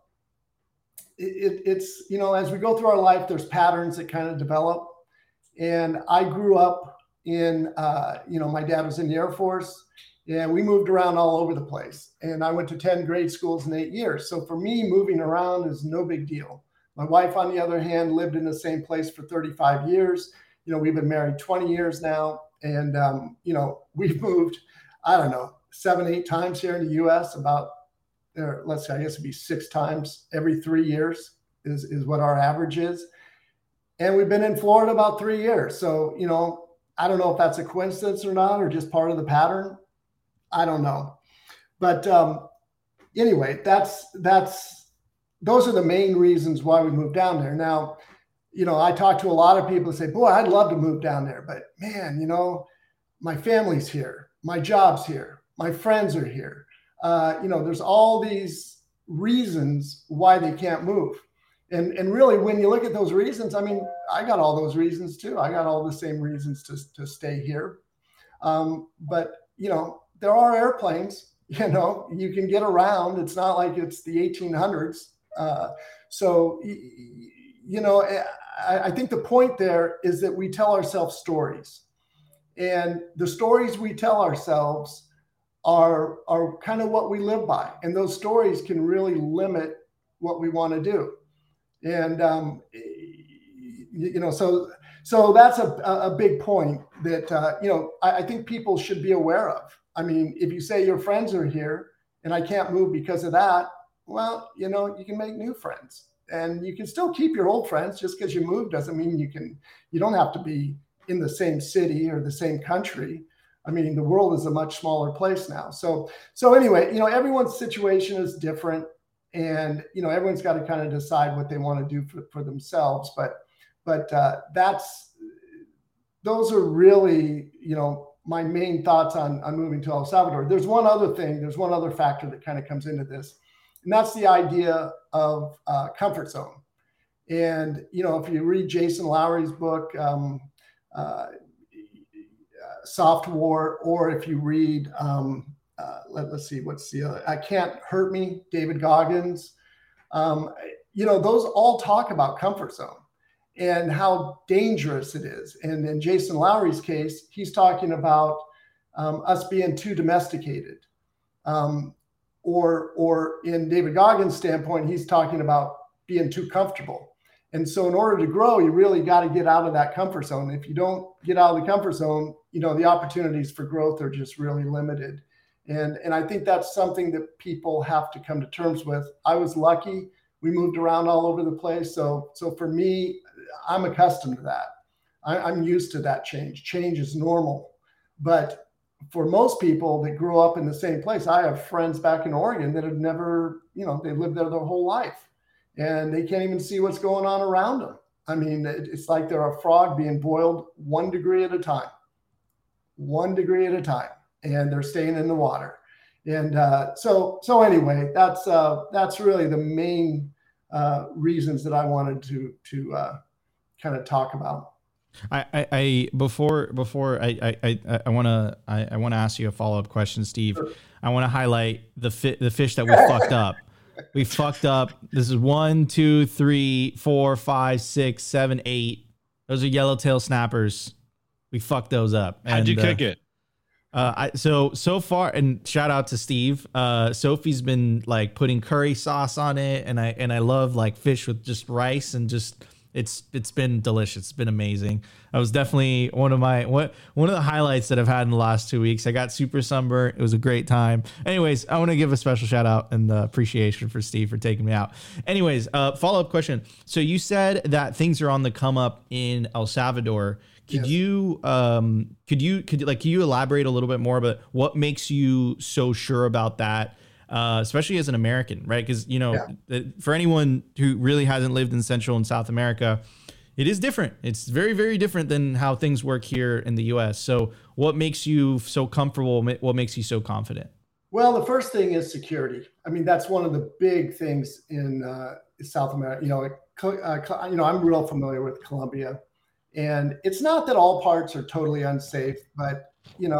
it's as we go through our life, there's patterns that kind of develop. And I grew up in, my dad was in the Air Force, and we moved around all over the place. And I went to 10 grade schools in 8 years. So for me, moving around is no big deal. My wife, on the other hand, lived in the same place for 35 years. We've been married 20 years now. And, we've moved, 7-8 times here in the US, let's say, I guess it'd be 6 times every 3 years is what our average is. And we've been in Florida about 3 years. So, I don't know if that's a coincidence or not, or just part of the pattern. I don't know. But anyway, those are the main reasons why we moved down there. Now, I talk to a lot of people who say, boy, I'd love to move down there, but man, my family's here, my job's here, my friends are here. There's all these reasons why they can't move. And really, when you look at those reasons, I mean, I got all those reasons too. I got all the same reasons to stay here. But, there are airplanes, you can get around. It's not like it's the 1800s. I think the point there is that we tell ourselves stories. And the stories we tell ourselves are kind of what we live by. And those stories can really limit what we want to do. And, so that's a big point that, I think people should be aware of. I mean, if you say your friends are here and I can't move because of that, well, you can make new friends. and you can still keep your old friends. Just because you move doesn't mean you don't have to be in the same city or the same country. I mean, the world is a much smaller place now. So anyway, everyone's situation is different, and everyone's got to kind of decide what they want to do for themselves. But those are really, my main thoughts on moving to El Salvador. There's one other factor that kind of comes into this, and that's the idea of comfort zone. And, if you read Jason Lowery's book, Soft War, or if you read, let's see, what's the other? I Can't Hurt Me, David Goggins, those all talk about comfort zone and how dangerous it is. And in Jason Lowery's case, he's talking about us being too domesticated. Or in David Goggins' standpoint, he's talking about being too comfortable. And so in order to grow, you really got to get out of that comfort zone. If you don't get out of the comfort zone, the opportunities for growth are just really limited. And I think that's something that people have to come to terms with. I was lucky. We moved around all over the place. So for me, I'm accustomed to that. I'm used to that change. Change is normal. But for most people that grew up in the same place, I have friends back in Oregon that have never, they lived there their whole life, and they can't even see what's going on around them. I mean, it's like they're a frog being boiled 1 degree at a time, 1 degree at a time, and they're staying in the water. And so anyway, that's really the main reasons that I wanted to kind of talk about. I want to ask you a follow-up question, Steve. Sure. I want to highlight the fish that we fucked up. We fucked up. This is 1, 2, 3, 4, 5, 6, 7, 8. Those are yellowtail snappers. We fucked those up. How'd you cook it? So far, and shout out to Steve. Sophie's been like putting curry sauce on it, and I love like fish with just rice, and just it's been delicious. It's been amazing. That was definitely one of the highlights that I've had in the last 2 weeks. I got super sunburned. It was a great time. Anyways, I want to give a special shout out and appreciation for Steve for taking me out. Anyways, follow-up question. So you said that things are on the come up in El Salvador. Could you elaborate a little bit more about what makes you so sure about that? Especially as an American, right? Because, for anyone who really hasn't lived in Central and South America, it is different. It's very, very different than how things work here in the U.S. So what makes you so comfortable? What makes you so confident? Well, the first thing is security. I mean, that's one of the big things in South America. I'm real familiar with Colombia. And it's not that all parts are totally unsafe, but,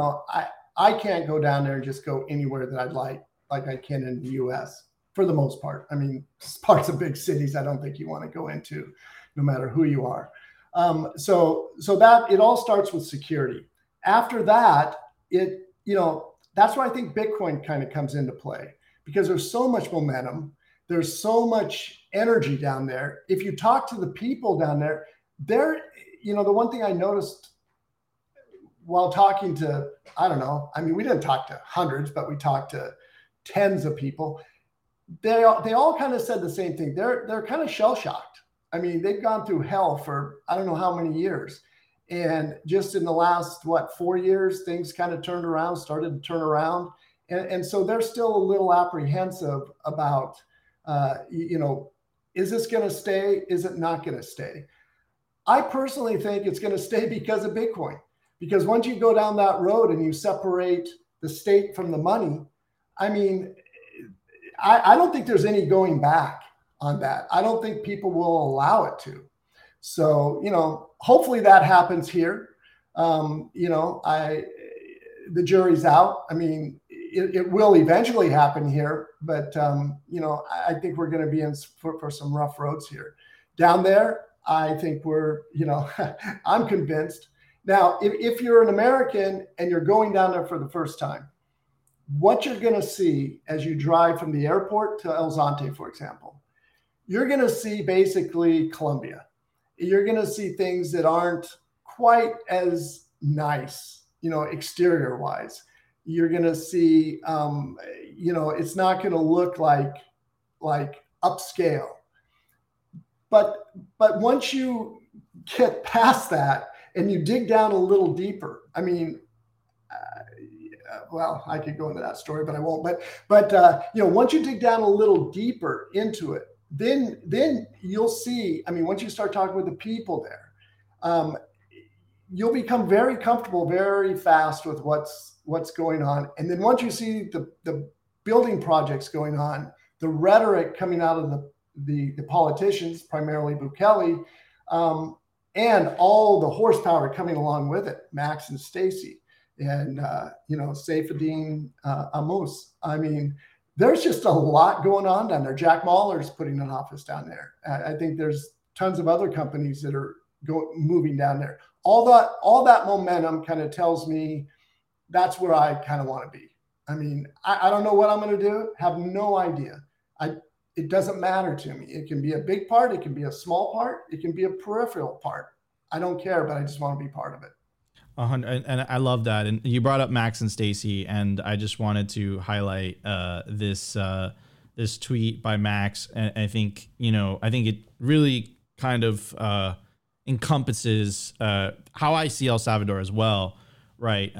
I can't go down there and just go anywhere that I'd like I can in the U.S. for the most part. I mean, parts of big cities I don't think you want to go into, no matter who you are. So that it all starts with security. After that, that's where I think Bitcoin kind of comes into play, because there's so much momentum. There's so much energy down there. If you talk to the people down there, the one thing I noticed while talking to, we didn't talk to hundreds, but we talked to tens of people. They all kind of said the same thing. They're kind of shell shocked. I mean, they've gone through hell for I don't know how many years, and just in the last 4 years, things kind of started to turn around, and so they're still a little apprehensive about, is this going to stay? Is it not going to stay? I personally think it's going to stay because of Bitcoin. Because once you go down that road and you separate the state from the money, I mean, I don't think there's any going back on that. I don't think people will allow it to. So, hopefully that happens here. The jury's out. I mean, it will eventually happen here, but, I think we're going to be in for some rough roads here. Down there, I think I'm convinced. Now, if you're an American and you're going down there for the first time, what you're going to see as you drive from the airport to El Zonte, for example, you're going to see basically Colombia. You're going to see things that aren't quite as nice, exterior wise. You're going to see, it's not going to look like upscale. but once you get past that and you dig down a little deeper, I mean, well, I could go into that story, but I won't. But once you dig down a little deeper into it, then you'll see. I mean, once you start talking with the people there, you'll become very comfortable very fast with what's going on. And then once you see the building projects going on, the rhetoric coming out of the politicians, primarily Bukele, and all the horsepower coming along with it, Max and Stacey, and Seyfuddin Ammous. I mean, there's just a lot going on down there. Jack Mahler's putting an office down there. I think there's tons of other companies that are moving down there. All that momentum kind of tells me that's where I kind of want to be. I mean, I don't know what I'm going to do. Have no idea. It doesn't matter to me. It can be a big part. It can be a small part. It can be a peripheral part. I don't care, but I just want to be part of it. And I love that. And you brought up Max and Stacey, and I just wanted to highlight this tweet by Max. And I think it really kind of encompasses how I see El Salvador as well, right?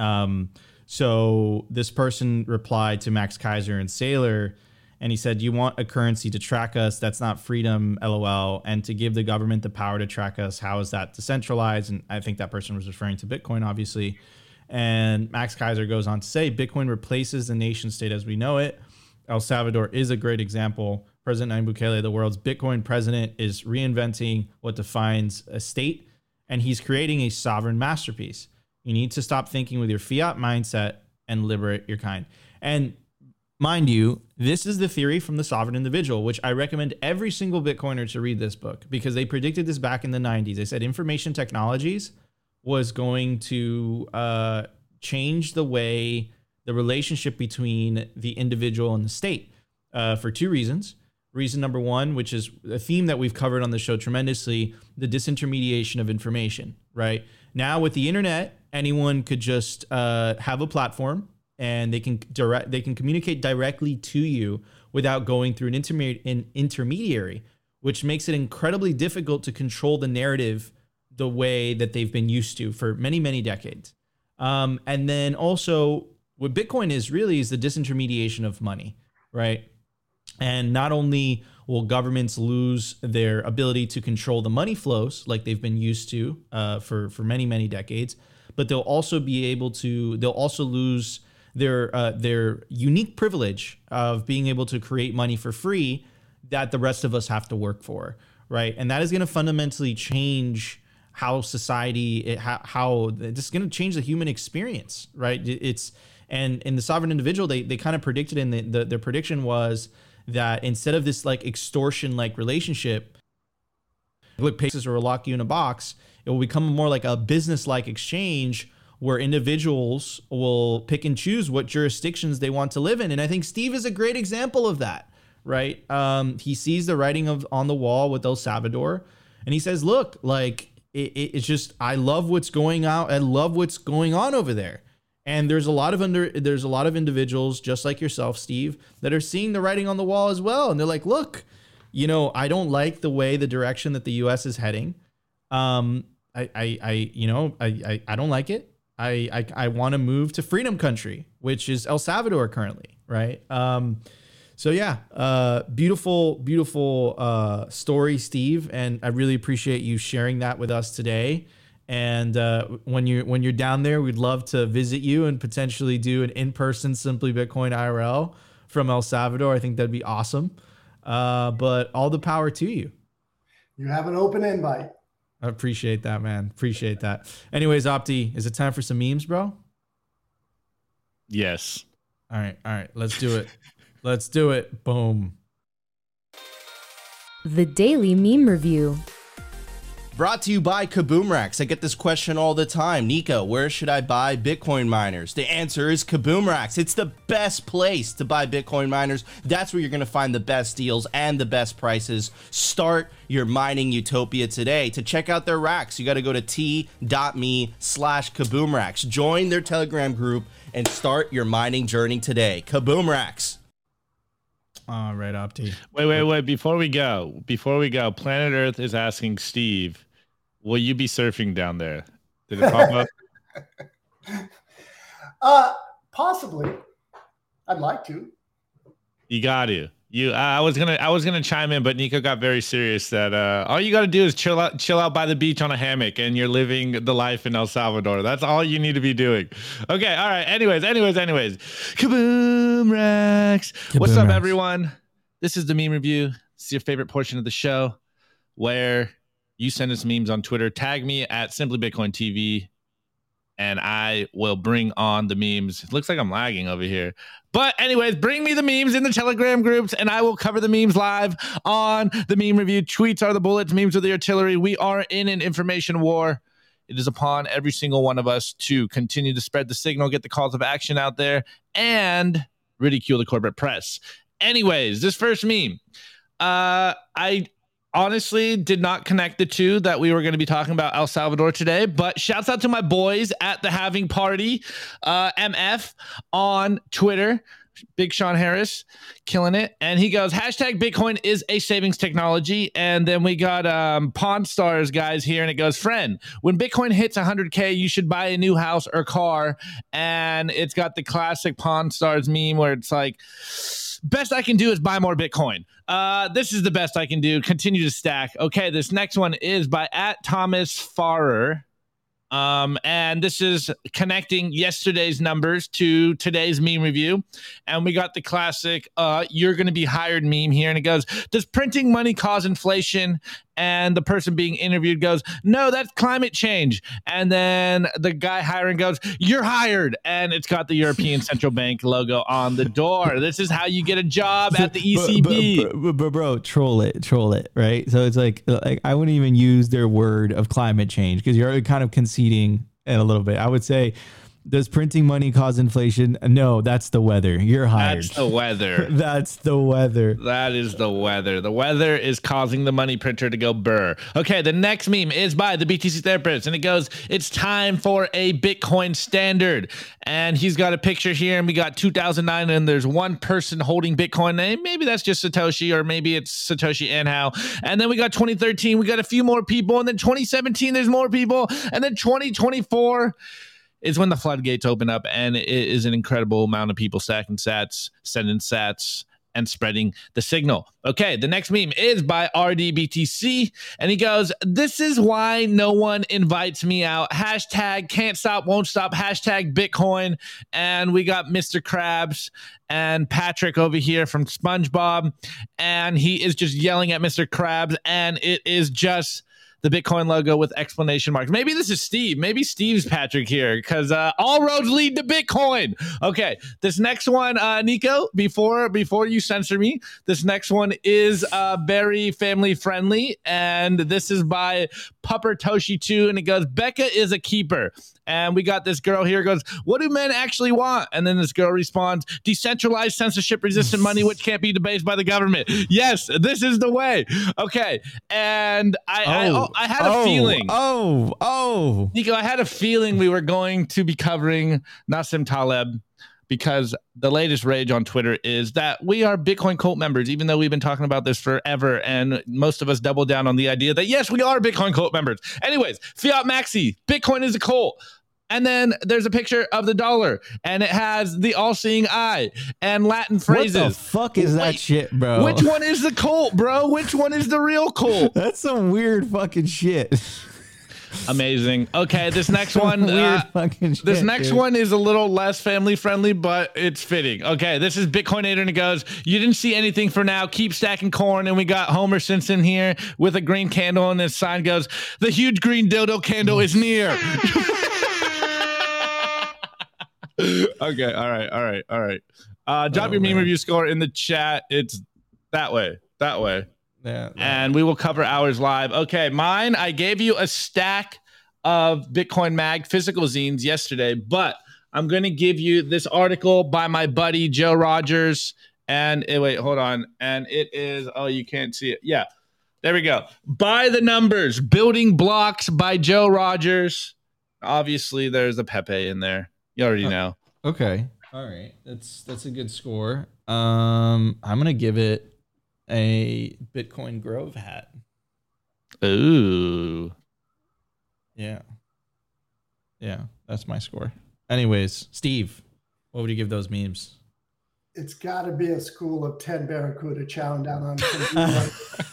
So this person replied to Max Keiser and Saylor, and he said, "You want a currency to track us? That's not freedom, LOL. And to give the government the power to track us, how is that decentralized?" And I think that person was referring to Bitcoin, obviously. And Max Keiser goes on to say, "Bitcoin replaces the nation state as we know it. El Salvador is a great example. President Nayib Bukele, the world's Bitcoin president, is reinventing what defines a state, and he's creating a sovereign masterpiece. You need to stop thinking with your fiat mindset and liberate your kind." And mind you, this is the theory from the Sovereign Individual, which I recommend every single Bitcoiner to read this book, because they predicted this back in the 90s. They said information technologies was going to change the way the relationship between the individual and the state for two reasons. Reason number one, which is a theme that we've covered on the show tremendously, the disintermediation of information, right? Now with the internet, anyone could just have a platform, and they can communicate directly to you without going through an intermediary, which makes it incredibly difficult to control the narrative the way that they've been used to for many, many decades. And then also what Bitcoin is really is the disintermediation of money, right? And not only will governments lose their ability to control the money flows like they've been used to for many, many decades, but they'll also lose their unique privilege of being able to create money for free that the rest of us have to work for, right? And that is going to fundamentally change how society, how this is going to change the human experience, right? And in the Sovereign Individual, they kind of predicted, and their prediction was that instead of this like extortion-like relationship, like Paces or lock you in a box, it will become more like a business-like exchange where individuals will pick and choose what jurisdictions they want to live in. And I think Steve is a great example of that, right? He sees the writing on the wall with El Salvador, and he says, look, like, it's just, I love what's going on. I love what's going on over there. And there's a lot of individuals just like yourself, Steve, that are seeing the writing on the wall as well. And they're like, look, I don't like the direction that the U.S. is heading. I don't like it. I want to move to freedom country, which is El Salvador currently, right? So yeah, beautiful story, Steve, and I really appreciate you sharing that with us today. And when you're down there, we'd love to visit you and potentially do an in-person Simply Bitcoin IRL from El Salvador. I think that'd be awesome. But all the power to you. You have an open invite. I appreciate that, man. Appreciate that. Anyways, Opti, is it time for some memes, bro? Yes. All right. Let's do it. Let's do it. Boom. The Daily Meme Review. Brought to you by Kaboom Racks. I get this question all the time. Nico, where should I buy Bitcoin miners? The answer is Kaboom Racks. It's the best place to buy Bitcoin miners. That's where you're going to find the best deals and the best prices. Start your mining utopia today. To check out their racks, you got to go to t.me/Kaboom Racks. Join their Telegram group and start your mining journey today. Kaboom Racks. All right, Opti. Wait. Before we go, Planet Earth is asking Steve, will you be surfing down there? Did it pop up? Possibly. I'd like to. You got to. I was gonna chime in, but Nico got very serious that all you got to do is chill out by the beach on a hammock, and you're living the life in El Salvador. That's all you need to be doing. Okay, all right. Anyways. Kaboom Rex. What's up, everyone? This is the meme review. It's your favorite portion of the show, where you send us memes on Twitter. Tag me at Simply Bitcoin TV, and I will bring on the memes. It looks like I'm lagging over here. But anyways, bring me the memes in the Telegram groups, and I will cover the memes live on the meme review. Tweets are the bullets, memes are the artillery. We are in an information war. It is upon every single one of us to continue to spread the signal, get the calls of action out there, and ridicule the corporate press. Anyways, this first meme. I honestly did not connect the two that we were going to be talking about El Salvador today, but shouts out to my boys at the Having Party, MF on Twitter. Big Sean Harris killing it. And he goes, hashtag Bitcoin is a savings technology. And then we got Pawn Stars guys here, and it goes, friend, when Bitcoin hits 100K, you should buy a new house or car. And it's got the classic Pawn Stars meme where it's like, best I can do is buy more Bitcoin. This is the best I can do. Continue to stack. Okay, this next one is by @ThomasFarrer. And this is connecting yesterday's numbers to today's meme review. And we got the classic, you're going to be hired meme here. And it goes, does printing money cause inflation? And the person being interviewed goes, no, that's climate change. And then the guy hiring goes, you're hired. And it's got the European Central Bank logo on the door. This is how you get a job at the ECB. Bro, troll it, right? So it's like I wouldn't even use their word of climate change because you're kind of conceding in a little bit. I would say, does printing money cause inflation? No, that's the weather. You're hired. That's the weather. That's the weather. That is the weather. The weather is causing the money printer to go burr. Okay, the next meme is by the BTC Therapist, and it goes, it's time for a Bitcoin standard. And he's got a picture here, and we got 2009, and there's one person holding Bitcoin name. Maybe that's just Satoshi, or maybe it's Satoshi Anhao. And then we got 2013, we got a few more people, and then 2017, there's more people, and then 2024 is when the floodgates open up, and it is an incredible amount of people stacking sats, sending sats, and spreading the signal. Okay, the next meme is by RDBTC, and he goes, this is why no one invites me out. Hashtag can't stop, won't stop, hashtag Bitcoin. And we got Mr. Krabs and Patrick over here from SpongeBob, and he is just yelling at Mr. Krabs, and it is just the Bitcoin logo with exclamation marks. Maybe this is Steve. Maybe Steve's Patrick here because all roads lead to Bitcoin. Okay, this next one, Nico, before you censor me, this next one is very family friendly, and this is by Pupper Toshi 2, and it goes, Becca is a keeper. And we got this girl here goes, what do men actually want? And then this girl responds, decentralized, censorship-resistant money, which can't be debased by the government. Yes, this is the way. Okay, and I had a feeling. Nico, I had a feeling we were going to be covering Nassim Taleb because the latest rage on Twitter is that we are Bitcoin cult members, even though we've been talking about this forever. And most of us double down on the idea that, yes, we are Bitcoin cult members. Anyways, Fiat Maxi, Bitcoin is a cult. And then there's a picture of the dollar, and it has the all-seeing eye and Latin phrases. What the fuck is that shit, bro? Which one is the cult, bro? Which one is the real cult? That's some weird fucking shit. Amazing. Okay, this next one, this next one is a little less family friendly, but it's fitting. Okay, this is Bitcoinator, and it goes, you didn't see anything for now. Keep stacking corn. And we got Homer Simpson here with a green candle, and this sign goes, the huge green dildo candle is near. Okay, all right. Drop your meme review score in the chat. It's that way. Yeah. And we will cover ours live. Okay, mine, I gave you a stack of Bitcoin Mag physical zines yesterday, but I'm going to give you this article by my buddy Joe Rogers. And wait, hold on. And it is, you can't see it. Yeah, there we go. By the Numbers, Building Blocks by Joe Rogers. Obviously, there's a Pepe in there. You already know. Okay. All right, that's a good score. I'm gonna give it a Bitcoin Grove hat. Ooh. Yeah, that's my score. Anyways, Steve, what would you give those memes? It's got to be a school of 10 Barracuda chowing down on some.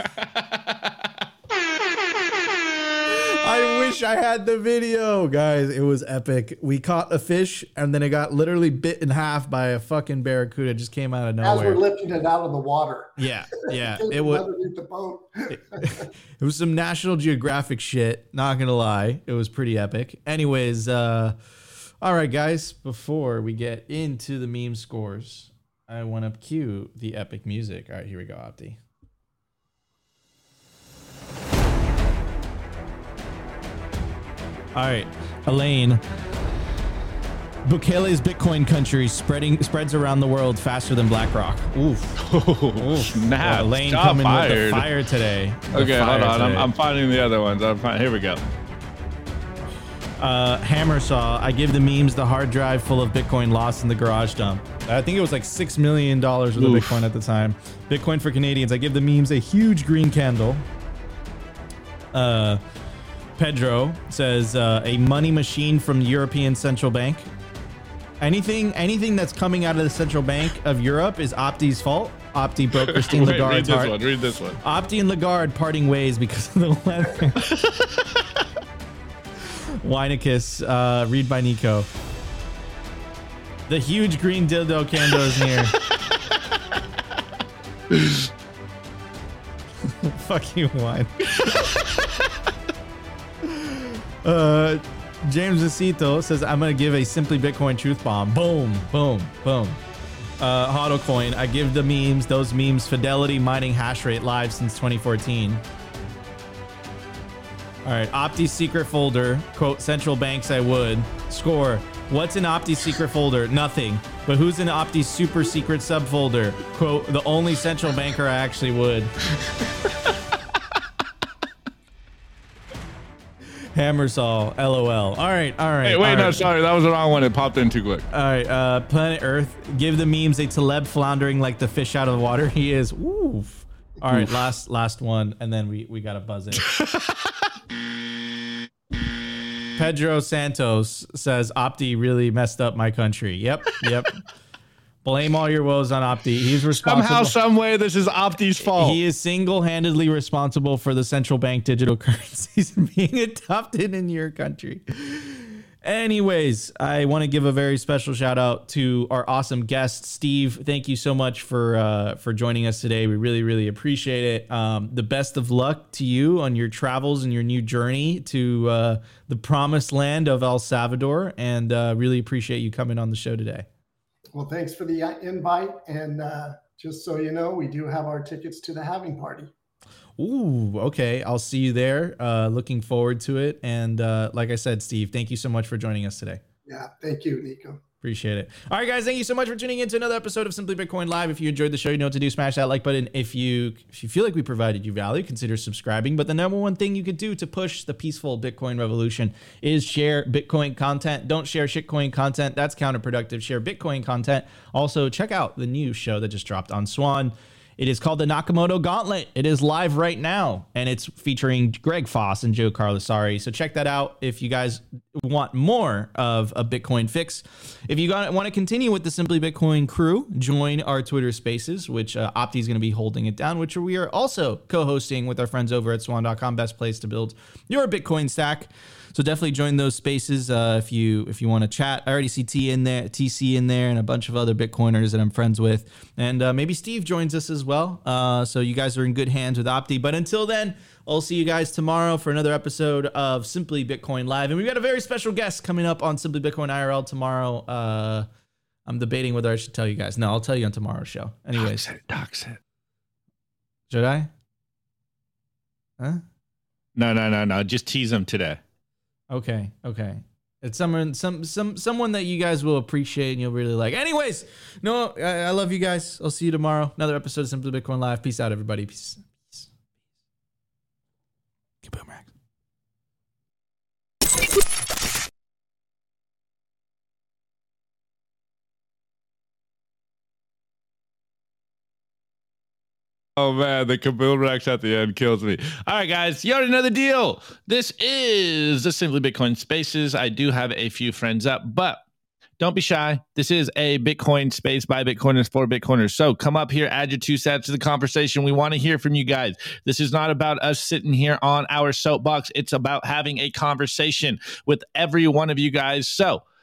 I wish I had the video, guys. It was epic. We caught a fish, and then it got literally bit in half by a fucking barracuda. It just came out of nowhere. As we're lifting it out of the water. Yeah. It was. Underneath the boat. It was some National Geographic shit. Not gonna lie, it was pretty epic. Anyways, all right, guys. Before we get into the meme scores, I want to cue the epic music. All right, here we go, Opti. All right, Elaine. Bukele's Bitcoin country spreads around the world faster than BlackRock. Oof. Snap. Elaine Shot coming fired. with the fire today. Okay, hold on. I'm finding the other ones. Here we go. Hammersaw. I give the memes the hard drive full of Bitcoin lost in the garage dump. I think it was like $6 million worth of Bitcoin at the time. Bitcoin for Canadians. I give the memes a huge green candle. Pedro says a money machine from the European Central Bank. Anything that's coming out of the Central Bank of Europe is Opti's fault. Opti broke Christine Lagarde's heart. Read this one. Opti and Lagarde parting ways because of the weather. Weinicus, read by Nico. The huge green dildo candle is near. Fuck you, wine. James Acito says, I'm going to give a Simply Bitcoin truth bomb. Boom, boom, boom. HODLcoin, I give the memes, those memes, Fidelity mining hash rate live since 2014. All right, Opti's secret folder, quote, central banks I would. Score, what's in Opti's secret folder? Nothing. But who's in Opti's super secret subfolder? Quote, the only central banker I actually would. Hammersaw, LOL. All right. Hey, wait, no, sorry. That was the wrong one. It popped in too quick. All right, Planet Earth, give the memes a Taleb floundering like the fish out of the water. He is. Oof. All right, last one, and then we got to buzz it. Pedro Santos says, Opti really messed up my country. Yep. Blame all your woes on Opti. He's responsible. Somehow, some way, this is Opti's fault. He is single-handedly responsible for the central bank digital currencies being adopted in your country. Anyways, I want to give a very special shout out to our awesome guest, Steve. Thank you so much for joining us today. We really, really appreciate it. The best of luck to you on your travels and your new journey to the promised land of El Salvador, and really appreciate you coming on the show today. Well, thanks for the invite. And just so you know, we do have our tickets to the halving party. Ooh, okay. I'll see you there. Looking forward to it. And like I said, Steve, thank you so much for joining us today. Yeah, thank you, Nico. Appreciate it. All right, guys, thank you so much for tuning in to another episode of Simply Bitcoin Live. If you enjoyed the show, you know what to do. Smash that like button. If you feel like we provided you value, consider subscribing. But the number one thing you could do to push the peaceful Bitcoin revolution is share Bitcoin content. Don't share shitcoin content. That's counterproductive. Share Bitcoin content. Also, check out the new show that just dropped on Swan. It is called the Nakamoto Gauntlet. It is live right now, and it's featuring Greg Foss and Joe Carlasari. So check that out if you guys want more of a Bitcoin fix. If you want to continue with the Simply Bitcoin crew, join our Twitter Spaces, which Opti is going to be holding it down, which we are also co-hosting with our friends over at Swan.com. Best place to build your Bitcoin stack. So definitely join those spaces if you want to chat. I already see TC in there, and a bunch of other Bitcoiners that I'm friends with. And maybe Steve joins us as well. So you guys are in good hands with Opti. But until then, I'll see you guys tomorrow for another episode of Simply Bitcoin Live. And we've got a very special guest coming up on Simply Bitcoin IRL tomorrow. I'm debating whether I should tell you guys. No, I'll tell you on tomorrow's show. Anyways. Dox it. Should I? Huh? No. Just tease him today. Okay. It's someone that you guys will appreciate and you'll really like. Anyways, no, I love you guys. I'll see you tomorrow. Another episode of Simply Bitcoin Live. Peace out, everybody. Peace. Boomerang. Oh, man, the Kaboom Rex at the end kills me. All right, guys, you already know the deal. This is the Simply Bitcoin Spaces. I do have a few friends up, but don't be shy. This is a Bitcoin space by Bitcoiners for Bitcoiners. So come up here, add your 2 cents to the conversation. We want to hear from you guys. This is not about us sitting here on our soapbox. It's about having a conversation with every one of you guys. So